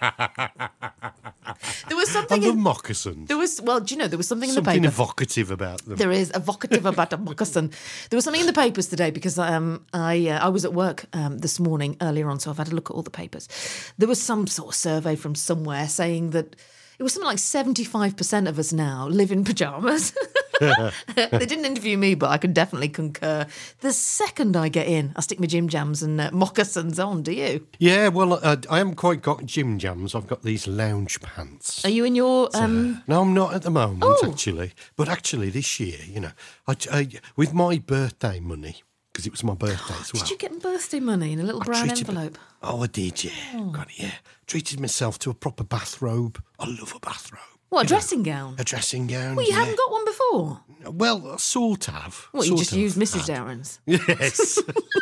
was something. I love moccasins. There was, do you know, there was something in the Something paper. evocative about them. There is evocative about a moccasin. There was something in the papers today because I was at work this morning earlier on, so I've had a look at all the papers. There was some sort of survey from somewhere saying that it was something like 75% of us now live in pyjamas. They didn't interview me, but I can definitely concur. The second I get in, I stick my gym jams and moccasins on, do you? Yeah, well, I haven't quite got gym jams. I've got these lounge pants. Are you in your... No, I'm not at the moment, actually. But actually, this year, I with my birthday money, because it was my birthday as well. Did you get birthday money in a little brown envelope? I did, yeah. Got it, yeah. Treated myself to a proper bathrobe. I love a bathrobe. What, a dressing gown? A dressing gown, Well, you haven't got one before? Well, I sort of. What, you just used Mrs. Darren's? Yes.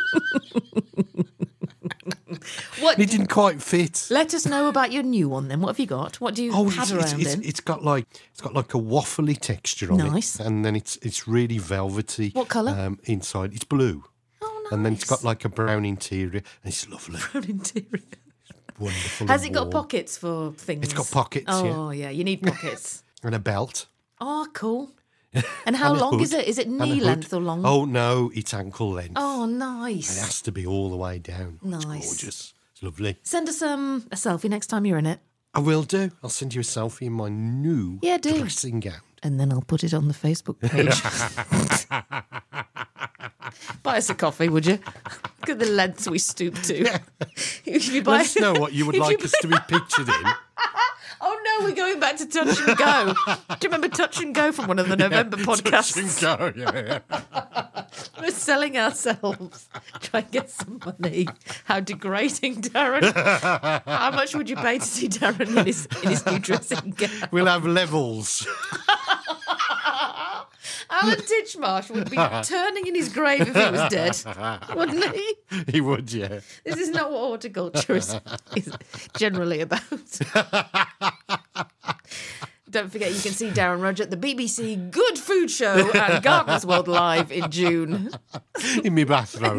What? It didn't quite fit. Let us know about your new one then. What have you got? What do you pad around in? It's got like a waffly texture on it. Nice. And then it's really velvety. What colour? Inside. It's blue. Oh, nice. And then it's got like a brown interior, and it's lovely. Brown interior. Wonderful. Has and it got warm. pockets for things? It's got pockets, Oh, yeah. You need pockets. And a belt. Oh, cool. And how And a long is hood. it? Is it And a knee hood. length or long? Oh, no, it's ankle length. Oh, It nice. has to be all the way down. Nice. It's gorgeous. It's lovely. Send us a selfie next time you're in it. I will do. I'll send you a selfie in my new dressing gown. And then I'll put it on the Facebook page. Buy us a coffee, would you? Look at the lengths we stoop to. If you buy, Let us know what you would if like us to be pictured in. Oh no, we're going back to Touch and Go. Do you remember Touch and Go from one of the November podcasts? Touch and Go, yeah. We're selling ourselves. Try and get some money. How degrading, Darren. How much would you pay to see Darren in his new dressing gown? We'll have levels. Alan Titchmarsh would be turning in his grave if he was dead, wouldn't he? He would, yeah. This is not what horticulture is generally about. Don't forget, you can see Darren Rudge at the BBC Good Food Show and Gardeners World Live in June. In my bathrobe.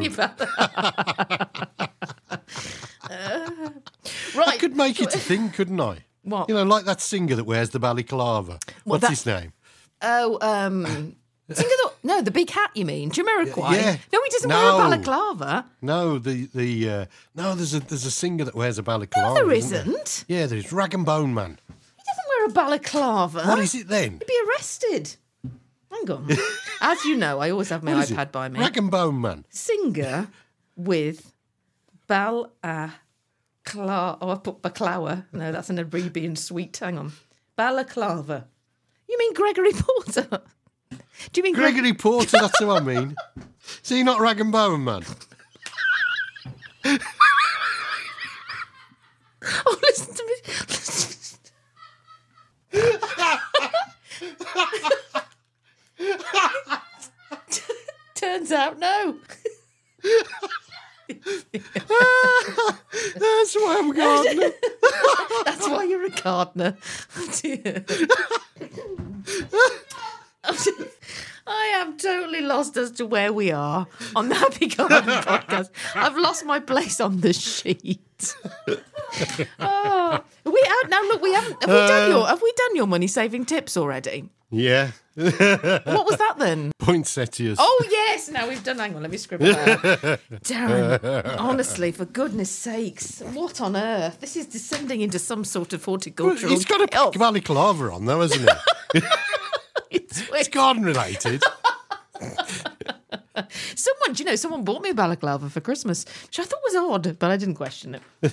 Right. I could make it a thing, couldn't I? What? Like that singer that wears the balaclava. What's his name? Oh, the big hat, you mean? Jamiroquai? Yeah. No, he doesn't wear a balaclava. No, there's a singer that wears a balaclava. No, there isn't there? isn't. Yeah, there is. Rag and Bone Man. He doesn't wear a balaclava. What is it then? He'd be arrested. Hang on. As you know, I always have my What is iPad it? by me. Rag and Bone Man. Singer with balaclava. Oh, I put baklawa. No, that's an Arabian sweet. Hang on. Balaclava. You mean Gregory Porter? Do you mean Gregory Porter? That's who I mean. Is he not Rag and Bone Man? Oh, listen to me. Turns out, no. That's why I'm a gardener. That's why you're a gardener. Oh, dear. I am totally lost as to where we are on the Happy Garden podcast. I've lost my place on the sheet. Oh, are we out now? Look, we haven't. Have we done your money saving tips already? Yeah. What was that then? Poinsettias. Oh yes, now we've done. Hang on, let me scribble that. Darren, honestly, for goodness sakes, what on earth? This is descending into some sort of horticultural. He's got a balaclava on though, hasn't he? It's garden related. Someone bought me a balaclava for Christmas, which I thought was odd, but I didn't question it.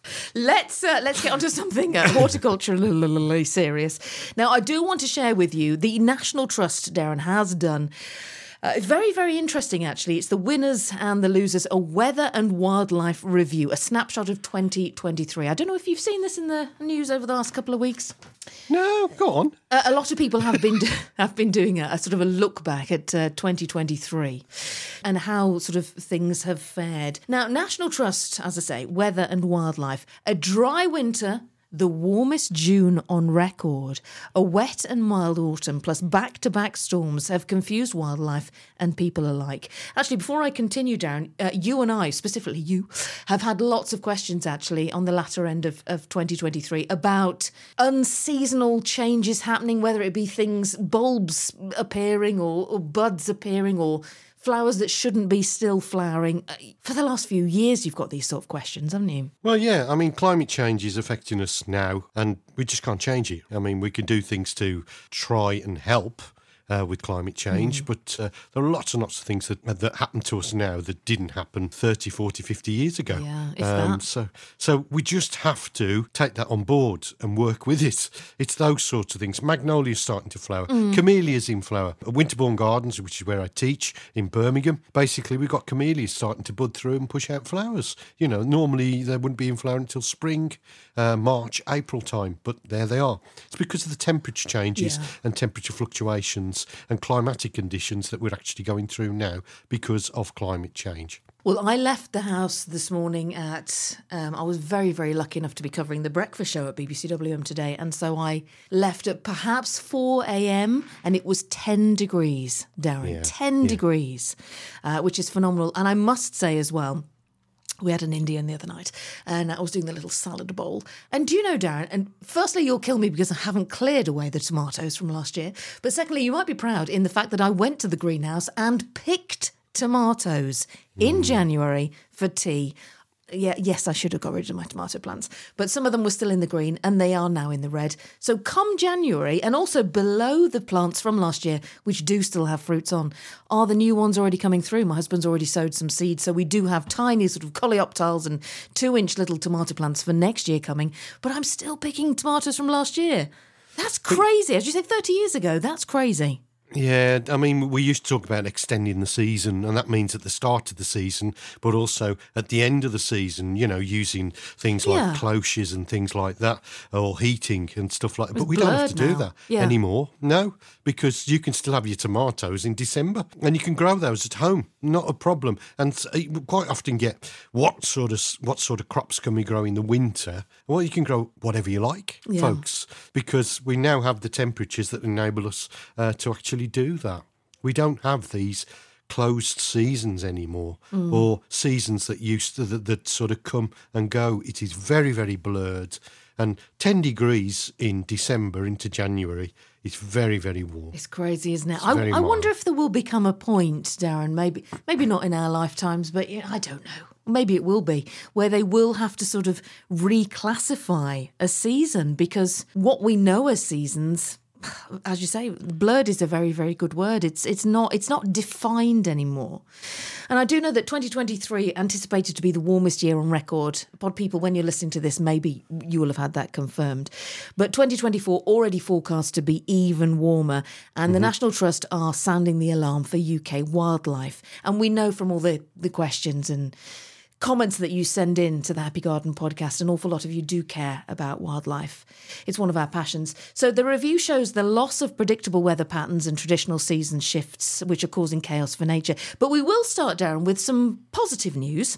Let's get onto something horticulturally serious. Now, I do want to share with you the National Trust, Darren, has done. It's very, very interesting, actually. It's the winners and the losers, a weather and wildlife review, a snapshot of 2023. I don't know if you've seen this in the news over the last couple of weeks. No, go on. A lot of people have been doing a sort of a look back at 2023 and how sort of things have fared. Now, National Trust, as I say, weather and wildlife, a dry winter, the warmest June on record, a wet and mild autumn plus back-to-back storms have confused wildlife and people alike. Actually, before I continue, Darren, you and I, specifically you, have had lots of questions actually on the latter end of 2023 about unseasonal changes happening, whether it be things, bulbs appearing or buds appearing or flowers that shouldn't be still flowering. For the last few years, you've got these sort of questions, haven't you? Well, yeah. I mean, climate change is affecting us now, and we just can't change it. I mean, we can do things to try and help with climate change, but there are lots and lots of things that happen to us now that didn't happen 30, 40, 50 years ago. Yeah, if that. So we just have to take that on board and work with it. It's those sorts of things. Magnolia's starting to flower. Camellias in flower. At Winterbourne Gardens, which is where I teach in Birmingham, basically we've got camellias starting to bud through and push out flowers. You know, normally they wouldn't be in flower until spring, March, April time, but there they are. It's because of the temperature changes and temperature fluctuations and climatic conditions that we're actually going through now because of climate change. Well, I left the house this morning at, I was very, very lucky enough to be covering the breakfast show at BBC WM today, and so I left at perhaps 4 a.m. and it was 10 degrees, Darren, 10 degrees, which is phenomenal. And I must say as well, we had an Indian the other night and I was doing the little salad bowl. And do you know, Darren, and firstly, you'll kill me because I haven't cleared away the tomatoes from last year. But secondly, you might be proud in the fact that I went to the greenhouse and picked tomatoes in January for tea. Yes, I should have got rid of my tomato plants, but some of them were still in the green and they are now in the red. So come January, and also below the plants from last year, which do still have fruits on, are the new ones already coming through. My husband's already sowed some seeds, so we do have tiny sort of coleoptiles and 2-inch little tomato plants for next year coming, but I'm still picking tomatoes from last year. That's crazy. As you say, 30 years ago, that's crazy. Yeah, I mean, we used to talk about extending the season, and that means at the start of the season, but also at the end of the season, you know, using things like cloches and things like that, or heating and stuff like that. But we don't have to do that anymore, no, because you can still have your tomatoes in December, and you can grow those at home, not a problem. And you quite often get what sort of crops can we grow in the winter? Well, you can grow whatever you like, folks, because we now have the temperatures that enable us to actually do that. We don't have these closed seasons anymore, or seasons that sort of come and go. It is very, very blurred. And 10 degrees in December into January is very, very warm. It's crazy, isn't it? I wonder if there will become a point, Darren, maybe not in our lifetimes, but I don't know. Maybe it will be, where they will have to sort of reclassify a season, because what we know as seasons as you say, blurred is a very, very good word. It's not defined anymore. And I do know that 2023 anticipated to be the warmest year on record. Pod people, when you're listening to this, maybe you will have had that confirmed. But 2024 already forecast to be even warmer. And the National Trust are sounding the alarm for UK wildlife. And we know from all the questions and comments that you send in to the Happy Garden podcast, an awful lot of you do care about wildlife. It's one of our passions. So the review shows the loss of predictable weather patterns and traditional season shifts, which are causing chaos for nature. But we will start, Darren, with some positive news.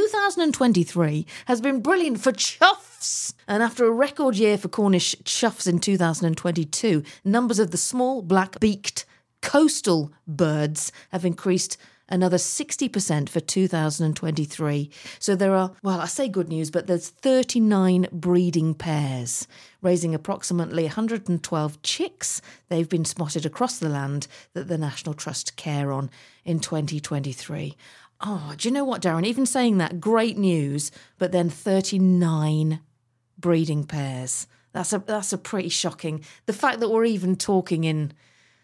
2023 has been brilliant for choughs. And after a record year for Cornish choughs in 2022, numbers of the small black-beaked coastal birds have increased another 60% for 2023. So there are, well, I say good news, but there's 39 breeding pairs, raising approximately 112 chicks. They've been spotted across the land that the National Trust care on in 2023. Oh, do you know what, Darren? Even saying that, great news, but then 39 breeding pairs. That's a pretty shocking. The fact that we're even talking in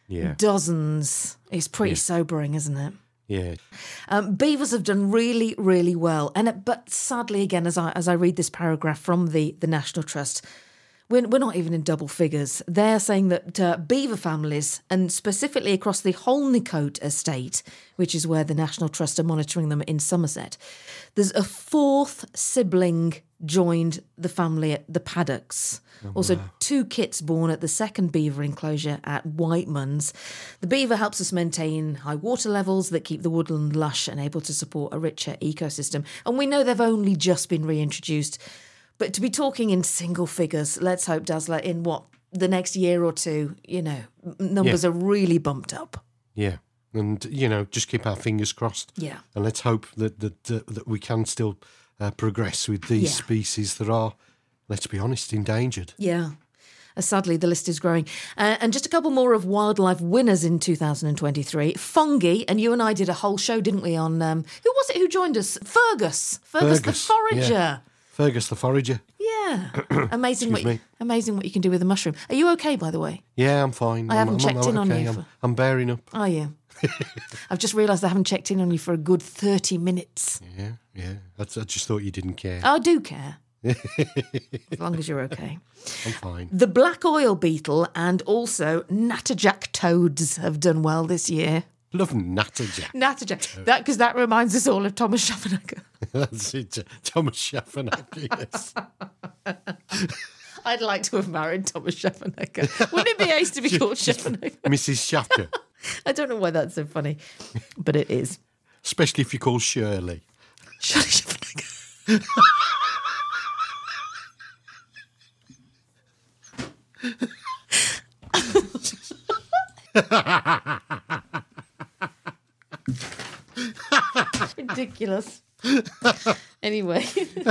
dozens is pretty sobering, isn't it? Yeah. Beavers have done really, really well. But sadly, again, as I read this paragraph from the National Trust, we're not even in double figures. They're saying that beaver families, and specifically across the Holnicote estate, which is where the National Trust are monitoring them in Somerset, there's a fourth sibling joined the family at the Paddocks. Also, 2 kits born at the second beaver enclosure at Whiteman's. The beaver helps us maintain high water levels that keep the woodland lush and able to support a richer ecosystem. And we know they've only just been reintroduced. But to be talking in single figures, let's hope, Dazzler, in the next year or two, numbers are really bumped up. Yeah. And, just keep our fingers crossed. Yeah. And let's hope that we can still progress with these species that are, let's be honest, endangered. Yeah. Sadly, the list is growing. And just a couple more of wildlife winners in 2023. Fungi, and you and I did a whole show, didn't we, on... who was it who joined us? Fergus the forager. Yeah. Fergus the forager. Yeah. Amazing what you can do with a mushroom. Are you okay, by the way? Yeah, I'm fine. I haven't checked in on you. I'm bearing up. Are you? I've just realised I haven't checked in on you for a good 30 minutes. Yeah. I just thought you didn't care. I do care. As long as you're okay. I'm fine. The black oil beetle and also natterjack toads have done well this year. Love natterjack. Natterjack. Because that reminds us all of Thomas Schaffenacker. That's it. Thomas Schaffenacker, yes. I'd like to have married Thomas Schaffenacker. Wouldn't it be ace to be called Schaffenacker? Mrs. Schaffner. I don't know why that's so funny, but it is. Especially if you call Shirley. Shirley Schaffenacker. Ridiculous. Anyway.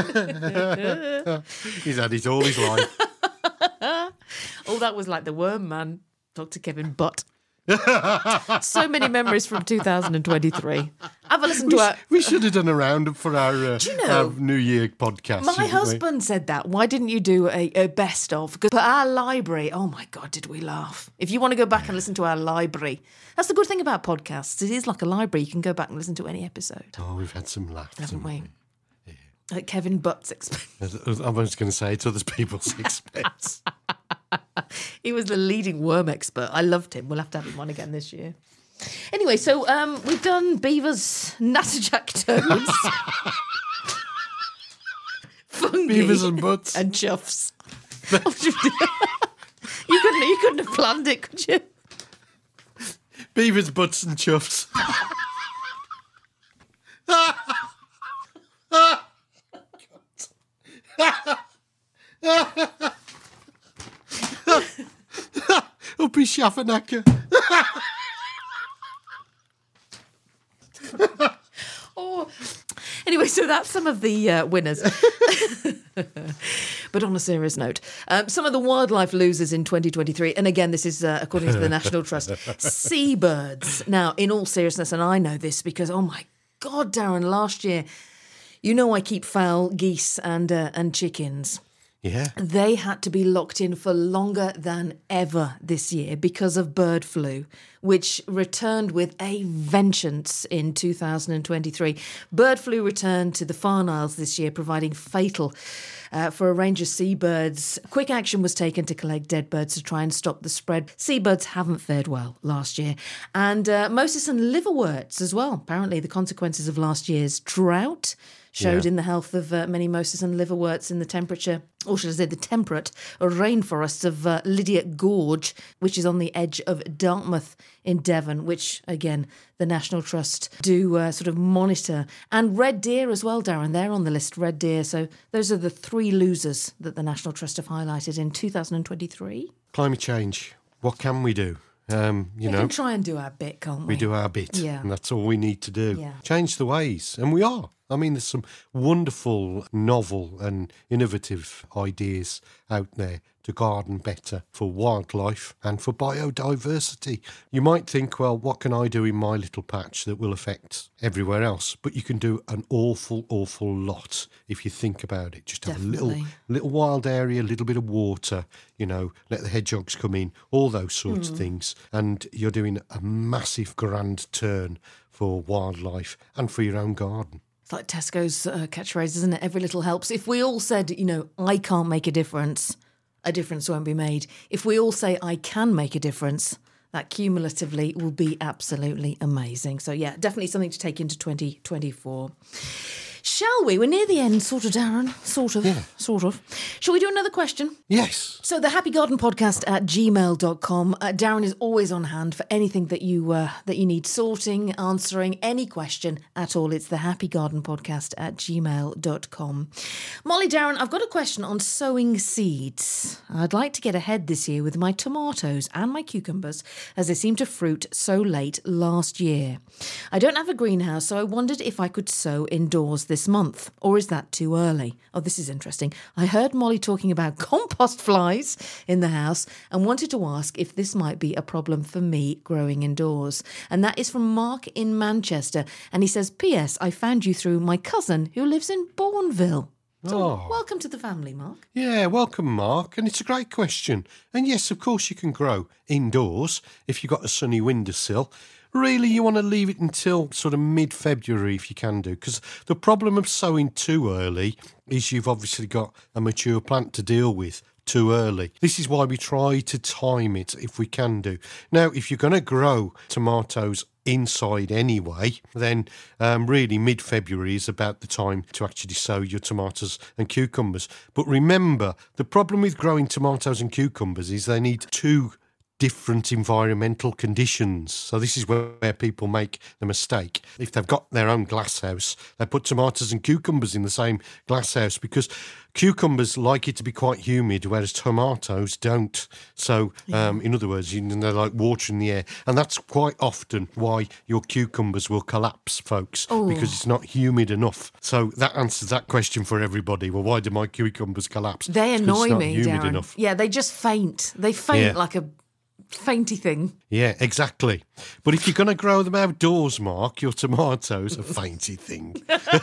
He's had it all his life. Oh, that was like the Worm Man, Dr. Kevin Butt. So many memories from 2023. Have a listen to our... We should have done a roundup for our New Year podcast. My husband said that. Why didn't you do a best of? Because our library, oh my God, did we laugh. If you want to go back and listen to our library, that's the good thing about podcasts. It is like a library. You can go back and listen to any episode. Oh, we've had some laughs, haven't we? Yeah. At Kevin Butt's expense. I was going to say it's other people's expense. He was the leading worm expert. I loved him. We'll have to have him on again this year. Anyway, so we've done beavers, natterjack toads, fungi, beavers and butts, and chuffs. You couldn't have planned it, could you? Beavers, butts, and chuffs. Up his Schaffenacker. Oh, anyway, so that's some of the winners. But on a serious note, some of the wildlife losers in 2023, and again, this is according to the National Trust, seabirds. Now, in all seriousness, and I know this because, oh my God, Darren, last year, I keep fowl, geese and chickens. Yeah. They had to be locked in for longer than ever this year because of bird flu, which returned with a vengeance in 2023. Bird flu returned to the Farne Isles this year, providing fatal for a range of seabirds. Quick action was taken to collect dead birds to try and stop the spread. Seabirds haven't fared well last year. And Moses and liverworts as well. Apparently the consequences of last year's drought showed in the health of many mosses and liverworts in the temperature, or should I say the temperate rainforests of Lydiate Gorge, which is on the edge of Dartmouth in Devon, which, again, the National Trust do sort of monitor. And red deer as well, Darren, they're on the list, red deer. So those are the 3 losers that the National Trust have highlighted in 2023. Climate change, what can we do? We can try and do our bit, can't we? We do our bit, and that's all we need to do. Yeah. Change the ways, and we are. I mean, there's some wonderful, novel and innovative ideas out there to garden better for wildlife and for biodiversity. You might think, well, what can I do in my little patch that will affect everywhere else? But you can do an awful, awful lot if you think about it. Just have a little wild area, a little bit of water, let the hedgehogs come in, all those sorts of things. And you're doing a massive grand turn for wildlife and for your own garden. It's like Tesco's catchphrase, isn't it? Every little helps. If we all said, I can't make a difference won't be made. If we all say, I can make a difference, that cumulatively will be absolutely amazing. So, yeah, definitely something to take into 2024. Shall we? We're near the end, sort of, Darren. Sort of. Yeah. Sort of. Shall we do another question? Yes. So the happygardenpodcast@gmail.com. Darren is always on hand for anything that you need sorting, answering, any question at all. It's the happygardenpodcast@gmail.com. Molly, Darren, I've got a question on sowing seeds. I'd like to get ahead this year with my tomatoes and my cucumbers as they seem to fruit so late last year. I don't have a greenhouse, so I wondered if I could sow indoors this month, or is that too early? Oh, this is interesting. I heard Molly talking about compost flies in the house and wanted to ask if this might be a problem for me growing indoors. And that is from Mark in Manchester. And he says, P.S. I found you through my cousin who lives in Bourneville. So welcome to the family, Mark. Yeah, welcome, Mark. And it's a great question. And yes, of course you can grow indoors if you've got a sunny windowsill. Really, you want to leave it until sort of mid-February if you can do, because the problem of sowing too early is you've obviously got a mature plant to deal with too early. This is why we try to time it if we can do. Now, if you're going to grow tomatoes inside anyway, then really mid-February is about the time to actually sow your tomatoes and cucumbers. But remember, the problem with growing tomatoes and cucumbers is they need 2 different environmental conditions. So this is where people make the mistake. If they've got their own glass house, they put tomatoes and cucumbers in the same glass house because cucumbers like it to be quite humid, whereas tomatoes don't. So, in other words, they're like water in the air. And that's quite often why your cucumbers will collapse, folks, because it's not humid enough. So that answers that question for everybody. Well, why do my cucumbers collapse? They annoy me, humid Darren. Enough. Yeah, they just faint. They faint like a fainty thing. Yeah, exactly. But if you're going to grow them outdoors, Mark, your tomatoes, a fainty thing.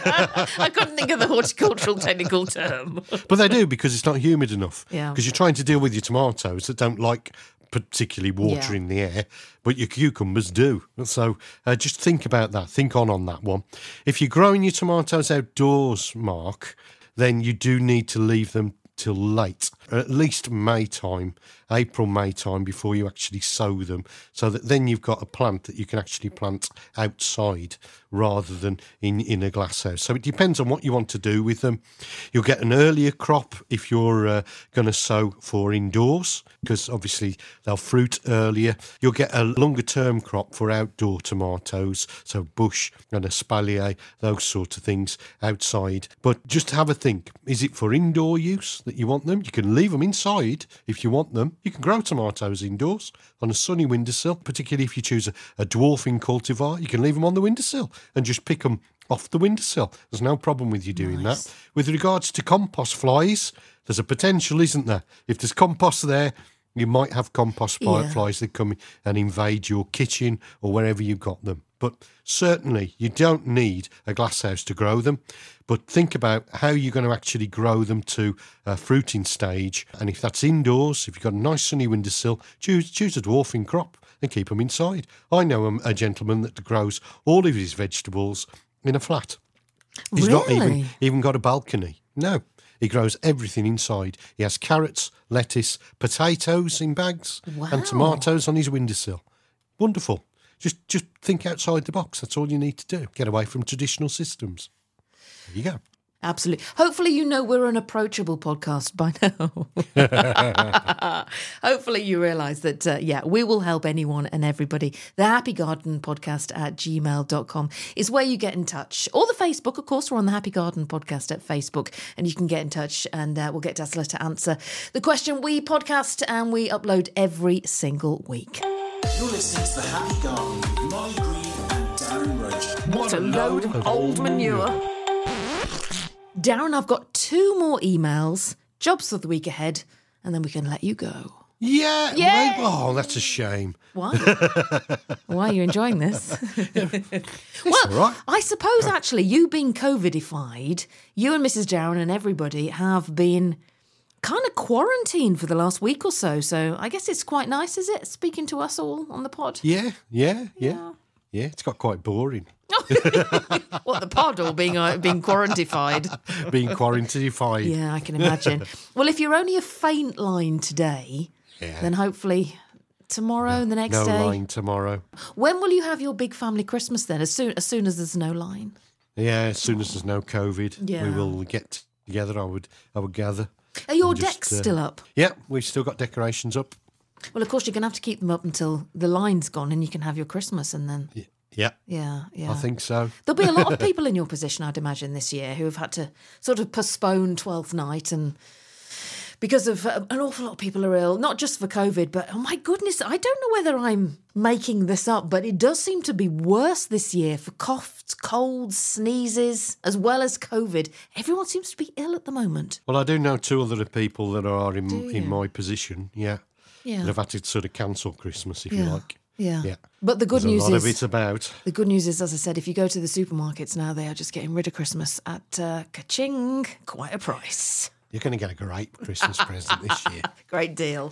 I couldn't think of the horticultural technical term. But they do, because it's not humid enough. Yeah. Because you're trying to deal with your tomatoes that don't like particularly water in the air, but your cucumbers do. So just think about that. Think on that one. If you're growing your tomatoes outdoors, Mark, then you do need to leave them till late, at least May time, April, May time, before you actually sow them, so that then you've got a plant that you can actually plant outside rather than in a glass house. So it depends on what you want to do with them. You'll get an earlier crop if you're going to sow for indoors, because obviously they'll fruit earlier. You'll get a longer term crop for outdoor tomatoes, so bush and espalier, those sort of things outside. But just have a think, is it for indoor use that you want them? You can leave them inside if you want them. You can grow tomatoes indoors on a sunny windowsill, particularly if you choose a dwarfing cultivar. You can leave them on the windowsill and just pick them off the windowsill. There's no problem with you doing that. With regards to compost flies, there's a potential, isn't there? If there's compost there, you might have compost flies that come and invade your kitchen or wherever you've got them. But certainly you don't need a glasshouse to grow them. But think about how you're going to actually grow them to a fruiting stage. And if that's indoors, if you've got a nice sunny windowsill, choose a dwarfing crop and keep them inside. I know a gentleman that grows all of his vegetables in a flat. He's not even got a balcony. No, he grows everything inside. He has carrots, lettuce, potatoes in bags and tomatoes on his windowsill. Wonderful. Just think outside the box. That's all you need to do. Get away from traditional systems. There you go. Absolutely. Hopefully you know we're an approachable podcast by now. Hopefully you realise that, we will help anyone and everybody. The Happy Garden Podcast at gmail.com is where you get in touch. Or the Facebook, of course, we're on the Happy Garden Podcast at Facebook, and you can get in touch and we'll get Dazzler to answer the question. We podcast and we upload every single week. You're listening to The Happy Garden with Molly Green and Darren Roach. What a load of old manure. Darren, I've got 2 more emails, jobs for the week ahead, and then we can let you go. Yeah. Yay! Oh, that's a shame. Why? Why are you enjoying this? Well, all right. I suppose actually you being COVIDified, you and Mrs. Darren and everybody have been kind of quarantined for the last week or so. So I guess it's quite nice, is it, speaking to us all on the pod? Yeah, it's got quite boring. What, the pod or being quarantified? Being quarantified. Yeah, I can imagine. Well, if you're only a faint line today, then hopefully tomorrow and the next day. No line tomorrow. When will you have your big family Christmas then? As soon as there's no line? Yeah, as soon as there's no COVID, Yeah. we will get together, I would gather. Are your decks still up? Yeah, we've still got decorations up. Well, of course, you're going to have to keep them up until the line's gone and you can have your Christmas and then... Yeah. Yeah. I think so. There'll be a lot of people in your position, I'd imagine, this year who have had to sort of postpone 12th night and because of an awful lot of people are ill, not just for COVID, but, oh my goodness, I don't know whether I'm making this up, but it does seem to be worse this year for coughs, colds, sneezes, as well as COVID. Everyone seems to be ill at the moment. Well, I do know 2 other people that are in my position, that have had to sort of cancel Christmas, if you like. Yeah. But the good There's news a lot is... of it about. The good news is, as I said, if you go to the supermarkets now, they are just getting rid of Christmas at ka-ching, quite a price. You're going to get a great Christmas present this year. Great deal.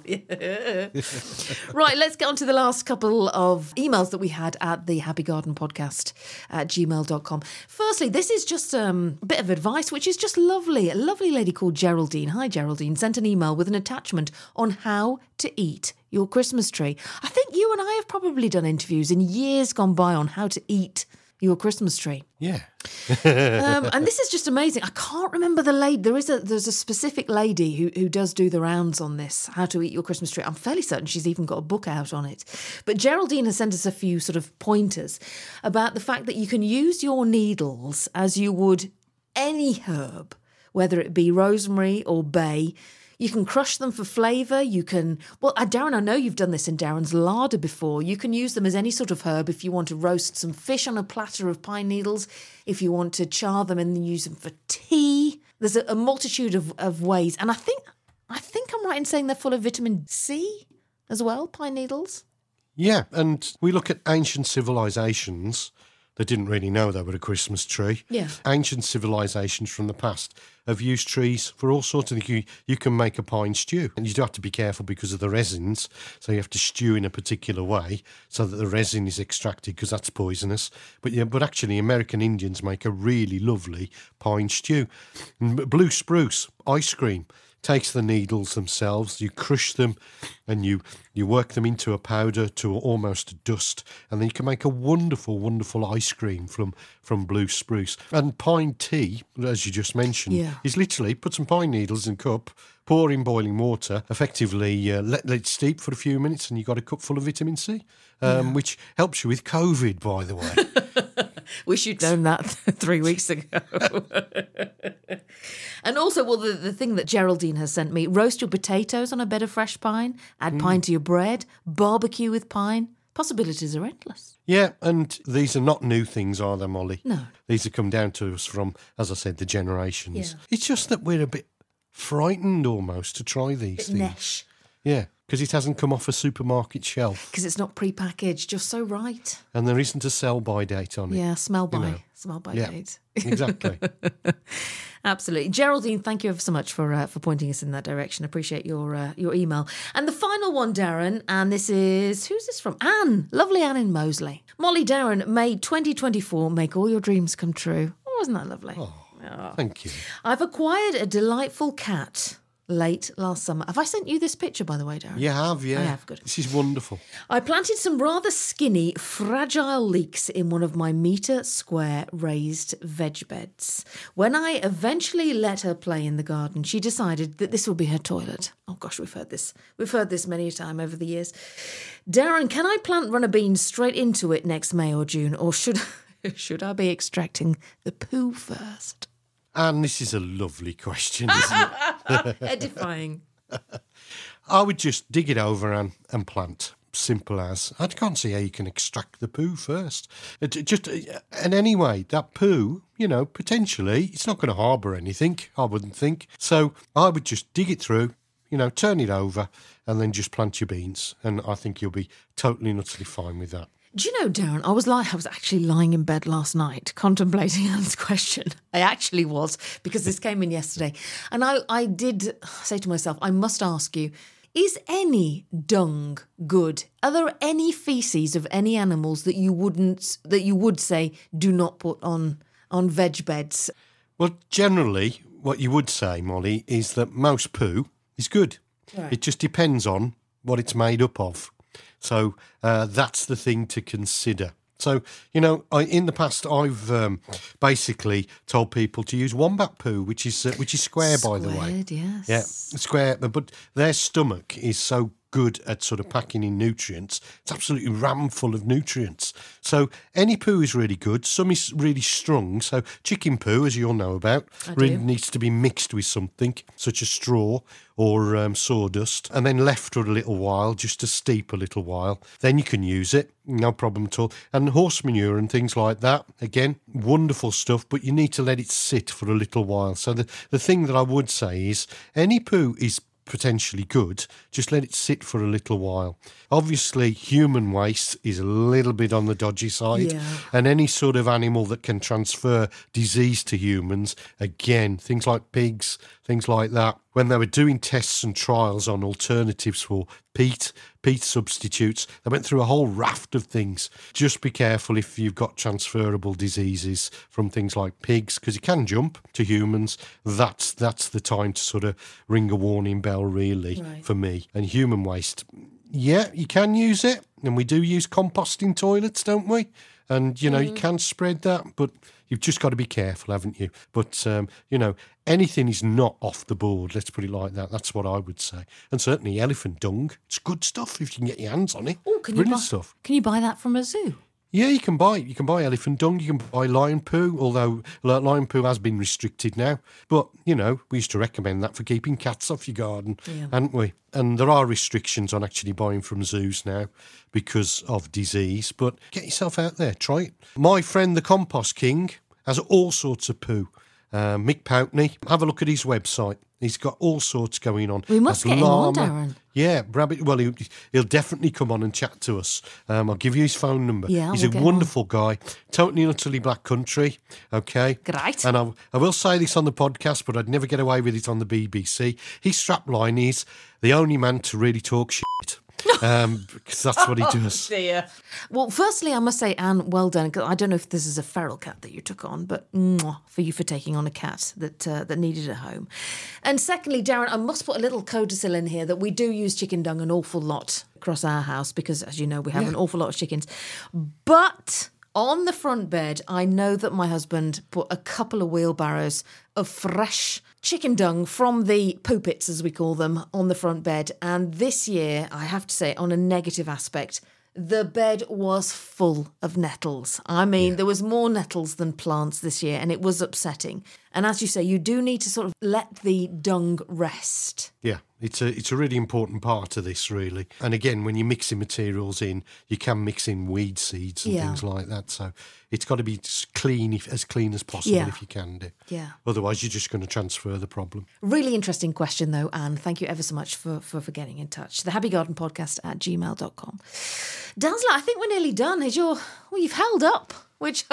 Right, let's get on to the last couple of emails that we had at the Happy Garden Podcast at gmail.com. Firstly, this is just a bit of advice, which is just lovely. A lovely lady called Geraldine. Hi, Geraldine. Sent an email with an attachment on how to eat your Christmas tree. I think you and I have probably done interviews in years gone by on how to eat your Christmas tree. Yeah. And this is just amazing. I can't remember the lady. There's a specific lady who does do the rounds on this, how to eat your Christmas tree. I'm fairly certain she's even got a book out on it. But Geraldine has sent us a few sort of pointers about the fact that you can use your needles as you would any herb, whether it be rosemary or bay. You can crush them for flavour. You can... Well, Darren, I know you've done this in Darren's larder before. You can use them as any sort of herb if you want to roast some fish on a platter of pine needles, if you want to char them and then use them for tea. There's a multitude of ways. And I think I'm right in saying they're full of vitamin C as well, pine needles. Yeah, and we look at ancient civilisations that didn't really know they were a Christmas tree. Yeah. Ancient civilisations from the past have used trees for all sorts of things. You can make a pine stew, and you do have to be careful because of the resins. So you have to stew in a particular way so that the resin is extracted because that's poisonous. But actually, American Indians make a really lovely pine stew. And blue spruce ice cream takes the needles themselves, you crush them, and you work them into a powder to almost dust, and then you can make a wonderful, wonderful ice cream from blue spruce. And pine tea, as you just mentioned, is literally put some pine needles in a cup, pour in boiling water, effectively let it steep for a few minutes, and you've got a cup full of vitamin C, which helps you with COVID, by the way. Wish you'd known that 3 weeks ago. And also, well, the thing that Geraldine has sent me, roast your potatoes on a bed of fresh pine, add pine to your bread, barbecue with pine. Possibilities are endless. Yeah, and these are not new things, are they, Molly? No. These have come down to us from, as I said, the generations. Yeah. It's just that we're a bit frightened almost to try these things. Nesh. Yeah, because it hasn't come off a supermarket shelf. Because it's not pre-packaged, just so right. And there isn't a sell-by date on it. Yeah, smell by. You know. Smell by Yeah, date. exactly. Absolutely. Geraldine, thank you ever so much for pointing us in that direction. Appreciate your email. And the final one, Darren, and this is, who's this from? Anne. Lovely Anne in Moseley. Molly, Darren, may 2024 make all your dreams come true. Oh, isn't that lovely? Oh, thank you. I've acquired a delightful cat late last summer. Have I sent you this picture, by the way, Darren? You have, yeah. I have, good. This is wonderful. I planted some rather skinny, fragile leeks in one of my metre square raised veg beds. When I eventually let her play in the garden, she decided that this will be her toilet. Oh gosh, we've heard this. We've heard this many a time over the years. Darren, can I plant runner beans straight into it next May or June, or should I be extracting the poo first? And this is a lovely question, isn't it? Edifying. I would just dig it over and plant. Simple as. I can't see how you can extract the poo first. And anyway, that poo, potentially, it's not going to harbour anything, I wouldn't think. So I would just dig it through, turn it over, and then just plant your beans. And I think you'll be totally and utterly fine with that. Do you know, Darren, I was actually lying in bed last night contemplating Anne's question. I actually was, because this came in yesterday. And I did say to myself, I must ask you, is any dung good? Are there any feces of any animals that you would say do not put on veg beds? Well, generally, what you would say, Molly, is that most poo is good. Right. It just depends on what it's made up of. So that's the thing to consider. So, in the past, I've basically told people to use wombat poo, which is square, by the way. Yes. Yeah, square. But their stomach is so good at sort of packing in nutrients. It's absolutely rammed full of nutrients. So any poo is really good. Some is really strong. So chicken poo, as you all know about, really needs to be mixed with something, such as straw or sawdust, and then left for a little while, just to steep a little while. Then you can use it, no problem at all. And horse manure and things like that, again, wonderful stuff, but you need to let it sit for a little while. So the thing that I would say is any poo is potentially good, just let it sit for a little while. Obviously, human waste is a little bit on the dodgy side, and any sort of animal that can transfer disease to humans, again, things like pigs, things like that. When they were doing tests and trials on alternatives for peat substitutes, they went through a whole raft of things. Just be careful if you've got transferable diseases from things like pigs, because it can jump to humans. That's the time to sort of ring a warning bell, really, for me. And human waste, yeah, you can use it, and we do use composting toilets, don't we? And, you can spread that, but you've just got to be careful, haven't you? But, anything is not off the board, let's put it like that. That's what I would say. And certainly elephant dung, it's good stuff if you can get your hands on it. Oh, Brilliant stuff. Can you buy that from a zoo? Yeah, you can buy elephant dung, you can buy lion poo, although lion poo has been restricted now. But, we used to recommend that for keeping cats off your garden, hadn't we? And there are restrictions on actually buying from zoos now because of disease. But get yourself out there, try it. My friend, the Compost King, has all sorts of poo. Mick Pountney, have a look at his website. He's got all sorts going on. We must get him on, Darren. Yeah, Rabbit. Well, he'll definitely come on and chat to us. I'll give you his phone number. Yeah, he's a wonderful guy. Totally and utterly black country. Okay. Great. And I will say this on the podcast, but I'd never get away with it on the BBC. His strapline is the only man to really talk shit. Because that's what he does. Oh, dear. Well, firstly, I must say, Anne, well done. 'Cause I don't know if this is a feral cat that you took on, but for you for taking on a cat that needed a home. And secondly, Darren, I must put a little codicil in here that we do use chicken dung an awful lot across our house because, as you know, we have an awful lot of chickens. But on the front bed, I know that my husband put a couple of wheelbarrows of fresh chicken dung from the poopits, as we call them, on the front bed. And this year, I have to say, on a negative aspect, the bed was full of nettles. I mean, there was more nettles than plants this year, and it was upsetting. And as you say, you do need to sort of let the dung rest. Yeah, it's a really important part of this, really. And again, when you're mixing materials in, you can mix in weed seeds and things like that. So it's got to be as clean as possible if you can do. Yeah. Otherwise, you're just going to transfer the problem. Really interesting question, though, Anne. Thank you ever so much for getting in touch. The happygardenpodcast@gmail.com. Dazzler, I think we're nearly done. You've held up. You've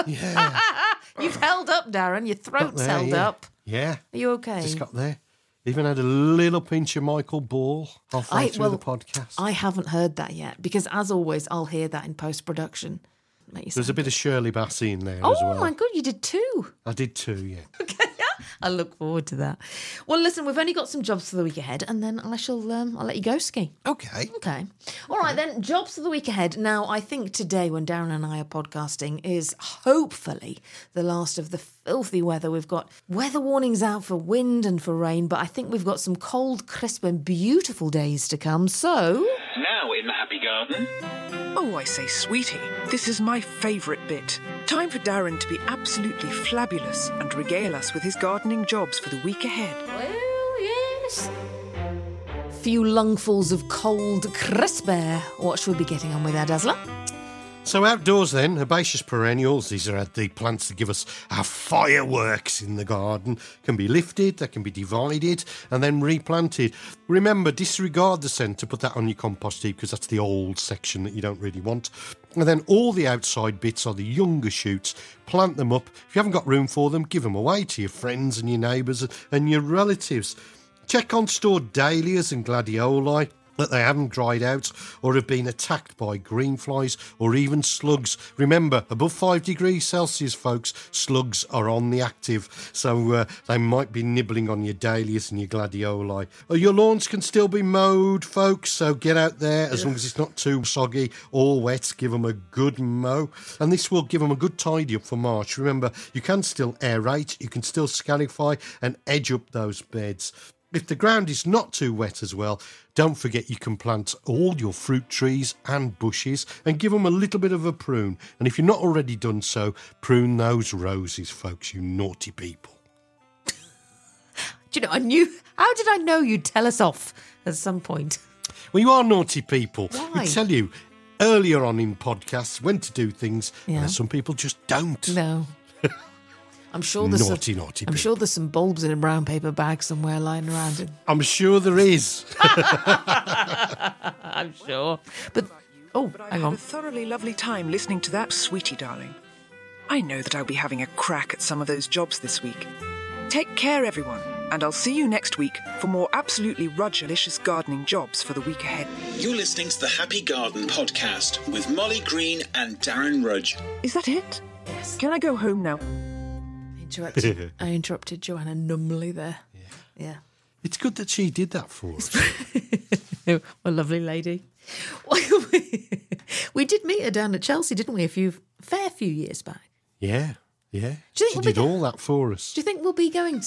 held up, Darren. Your throat's held up. Yeah. Are you okay? Just got there. Even had a little pinch of Michael Ball halfway through the podcast. I haven't heard that yet because, as always, I'll hear that in post-production. There's a bit of Shirley Bassey in there as well. Oh, my God, you did too. I did too, yeah. Okay, I look forward to that. Well, listen, we've only got some jobs for the week ahead, and then I'll let you go ski. Okay. All right, then, jobs for the week ahead. Now, I think today, when Darren and I are podcasting, is hopefully the last of the filthy weather. We've got weather warnings out for wind and for rain, but I think we've got some cold, crisp and beautiful days to come, so... Now in the Happy Garden... Oh, I say, sweetie, this is my favourite bit. Time for Darren to be absolutely flabulous and regale us with his gardening jobs for the week ahead. Well, yes. Few lungfuls of cold, crisp air. What should we be getting on with our Dazzler? So outdoors then, herbaceous perennials, these are the plants that give us our fireworks in the garden, can be lifted, they can be divided and then replanted. Remember, disregard the centre, put that on your compost heap because that's the old section that you don't really want. And then all the outside bits are the younger shoots, plant them up. If you haven't got room for them, give them away to your friends and your neighbours and your relatives. Check on stored dahlias and gladioli, that they haven't dried out or have been attacked by green flies or even slugs. Remember, above 5 degrees Celsius, folks, slugs are on the active, so they might be nibbling on your dahlias and your gladioli. Your lawns can still be mowed, folks, so get out there as long as it's not too soggy or wet. Give them a good mow, and this will give them a good tidy up for March. Remember, you can still aerate, you can still scarify and edge up those beds. If the ground is not too wet as well, don't forget you can plant all your fruit trees and bushes and give them a little bit of a prune. And if you're not already done so, prune those roses, folks, you naughty people. Do you know, how did I know you'd tell us off at some point? Well, you are naughty people. Why? We tell you earlier on in podcasts when to do things, and some people just don't. No. I'm sure there's naughty I'm sure there's some bulbs in a brown paper bag somewhere lying around. I'm sure there is. I'm sure. But hang on. Had a thoroughly lovely time listening to that, sweetie darling. I know that I'll be having a crack at some of those jobs this week. Take care, everyone, and I'll see you next week for more absolutely rudgelicious gardening jobs for the week ahead. You're listening to the Happy Garden Podcast with Molly Green and Darren Rudge. Is that it? Yes. Can I go home now? I interrupted Joanna numbly there. Yeah. It's good that she did that for us. A lovely lady. We did meet her down at Chelsea, didn't we? A fair few years back. Yeah. She we'll did all that for us. Do you think we'll be going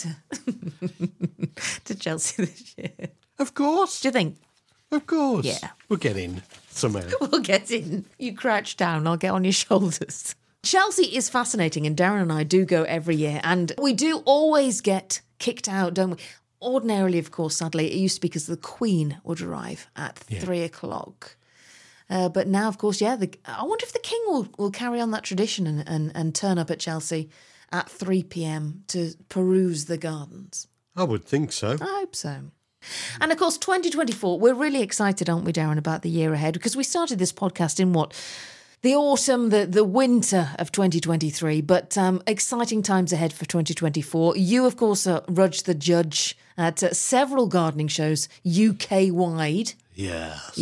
to Chelsea this year? Of course. Do you think? Of course. Yeah. We'll get in somehow. We'll get in. You crouch down, I'll get on your shoulders. Chelsea is fascinating, and Darren and I do go every year, and we do always get kicked out, don't we? Ordinarily, of course, sadly, it used to be because the Queen would arrive at 3 o'clock. But now, of course, I wonder if the King will carry on that tradition and turn up at Chelsea at 3 p.m. to peruse the gardens. I would think so. I hope so. And, of course, 2024, we're really excited, aren't we, Darren, about the year ahead? Because we started this podcast in the autumn, the winter of 2023, but exciting times ahead for 2024. You, of course, are Rudge the Judge at several gardening shows UK-wide. Yes.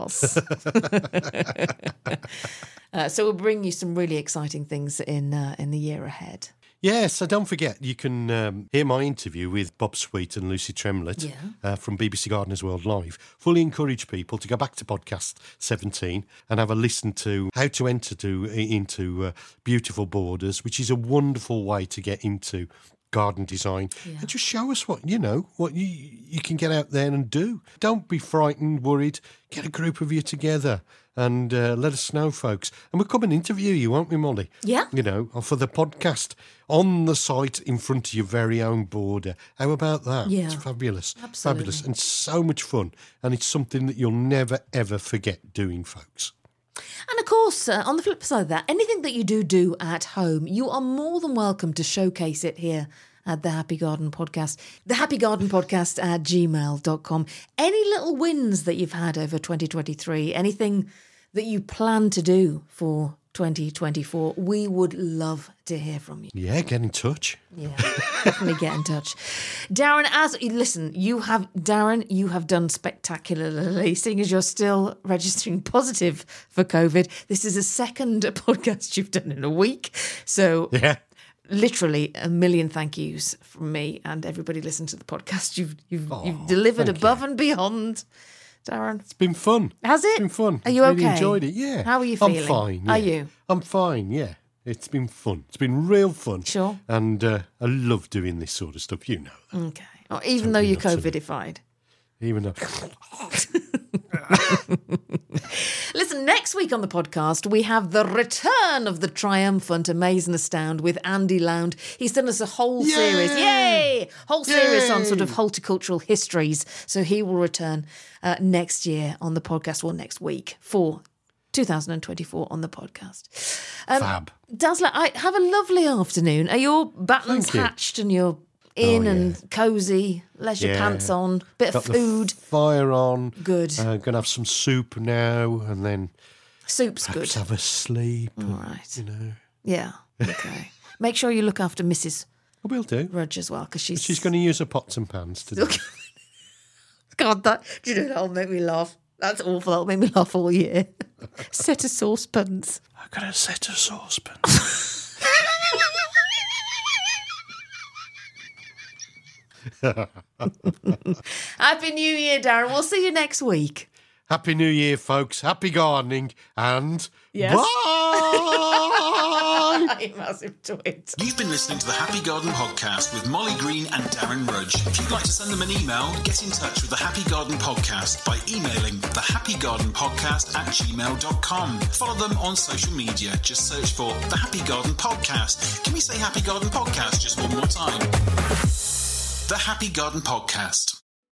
So we'll bring you some really exciting things in the year ahead. Yeah, so don't forget, you can hear my interview with Bob Sweet and Lucy Tremlett from BBC Gardeners World Live. Fully encourage people to go back to podcast 17 and have a listen to how to enter into Beautiful Borders, which is a wonderful way to get into garden design. And just show us what you can get out there and do. Don't be frightened, worried. Get a group of you together and let us know, folks. And we'll come and interview you, won't we, Molly? Yeah. You know, for the podcast on the site in front of your very own border. How about that? Yeah. It's fabulous. Absolutely. Fabulous. And so much fun. And it's something that you'll never, ever forget doing, folks. And of course, on the flip side of that, anything that you do at home, you are more than welcome to showcase it here at the Happy Garden Podcast. The Happy Garden Podcast at gmail.com. Any little wins that you've had over 2023, anything that you plan to do for 2024, we would love to hear from you. Yeah, get in touch. Yeah, definitely get in touch. Darren, you have done spectacularly, seeing as you're still registering positive for COVID. This is the second podcast you've done in a week. So yeah. Literally a million thank yous from me and everybody listening to the podcast. You've delivered above and beyond, Darren. It's been fun. Has it? It's been fun. Are you really okay? Enjoyed it, yeah. How are you feeling? I'm fine. Yeah. Are you? I'm fine, yeah. It's been fun. It's been real fun. Sure. And I love doing this sort of stuff, you know that. Okay. Or even though you're COVID-ified. Even though... Listen, next week on the podcast, we have the return of the triumphant Amaze and Astound with Andy Lound. He's done us a whole series. Yay! Whole series on sort of horticultural histories. So he will return next year on the podcast, or next week for 2024 on the podcast. Fab. Dazzler, have a lovely afternoon. Are your battens hatched and you're in and cosy, leisure pants on, bit of food? Fire on. Good. Going to have some soup now and then... Soup's perhaps good. have a sleep. All right. You know. Yeah, okay. Make sure you look after Mrs. I will do. Rudge as well, because she's going to use her pots and pans today. God, do you know, that'll make me laugh. That's awful. That'll make me laugh all year. Set of saucepans. I've got a set of saucepans. Happy New Year, Darren. We'll see you next week. Happy New Year, folks. Happy gardening and yes. Bye! Massive twit. You've been listening to the Happy Garden Podcast with Molly Green and Darren Rudge. If you'd like to send them an email, get in touch with the Happy Garden Podcast by emailing thehappygardenpodcast@gmail.com. Follow them on social media. Just search for the Happy Garden Podcast. Can we say Happy Garden Podcast just one more time? The Happy Garden Podcast.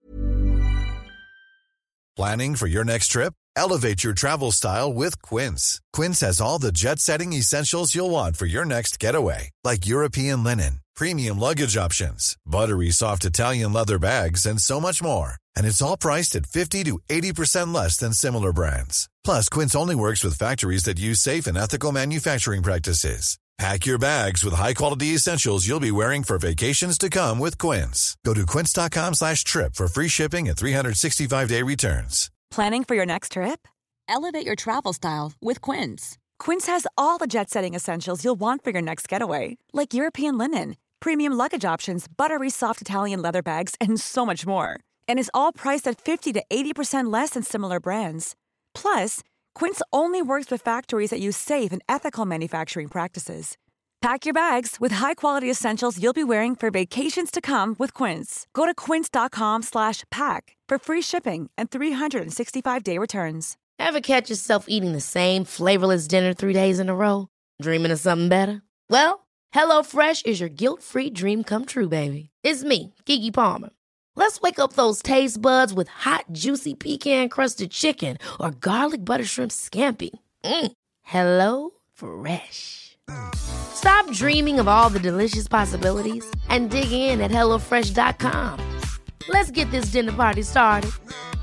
Planning for your next trip? Elevate your travel style with Quince. Quince has all the jet-setting essentials you'll want for your next getaway, like European linen, premium luggage options, buttery soft Italian leather bags, and so much more. And it's all priced at 50 to 80% less than similar brands. Plus, Quince only works with factories that use safe and ethical manufacturing practices. Pack your bags with high-quality essentials you'll be wearing for vacations to come with Quince. Go to quince.com/trip for free shipping and 365-day returns. Planning for your next trip? Elevate your travel style with Quince. Quince has all the jet-setting essentials you'll want for your next getaway, like European linen, premium luggage options, buttery soft Italian leather bags, and so much more. And is all priced at 50 to 80% less than similar brands. Plus, Quince only works with factories that use safe and ethical manufacturing practices. Pack your bags with high-quality essentials you'll be wearing for vacations to come with Quince. Go to quince.com/pack for free shipping and 365-day returns. Ever catch yourself eating the same flavorless dinner 3 days in a row? Dreaming of something better? Well, HelloFresh is your guilt-free dream come true, baby. It's me, Keke Palmer. Let's wake up those taste buds with hot, juicy pecan-crusted chicken or garlic butter shrimp scampi. Hello Fresh. Stop dreaming of all the delicious possibilities and dig in at HelloFresh.com. Let's get this dinner party started.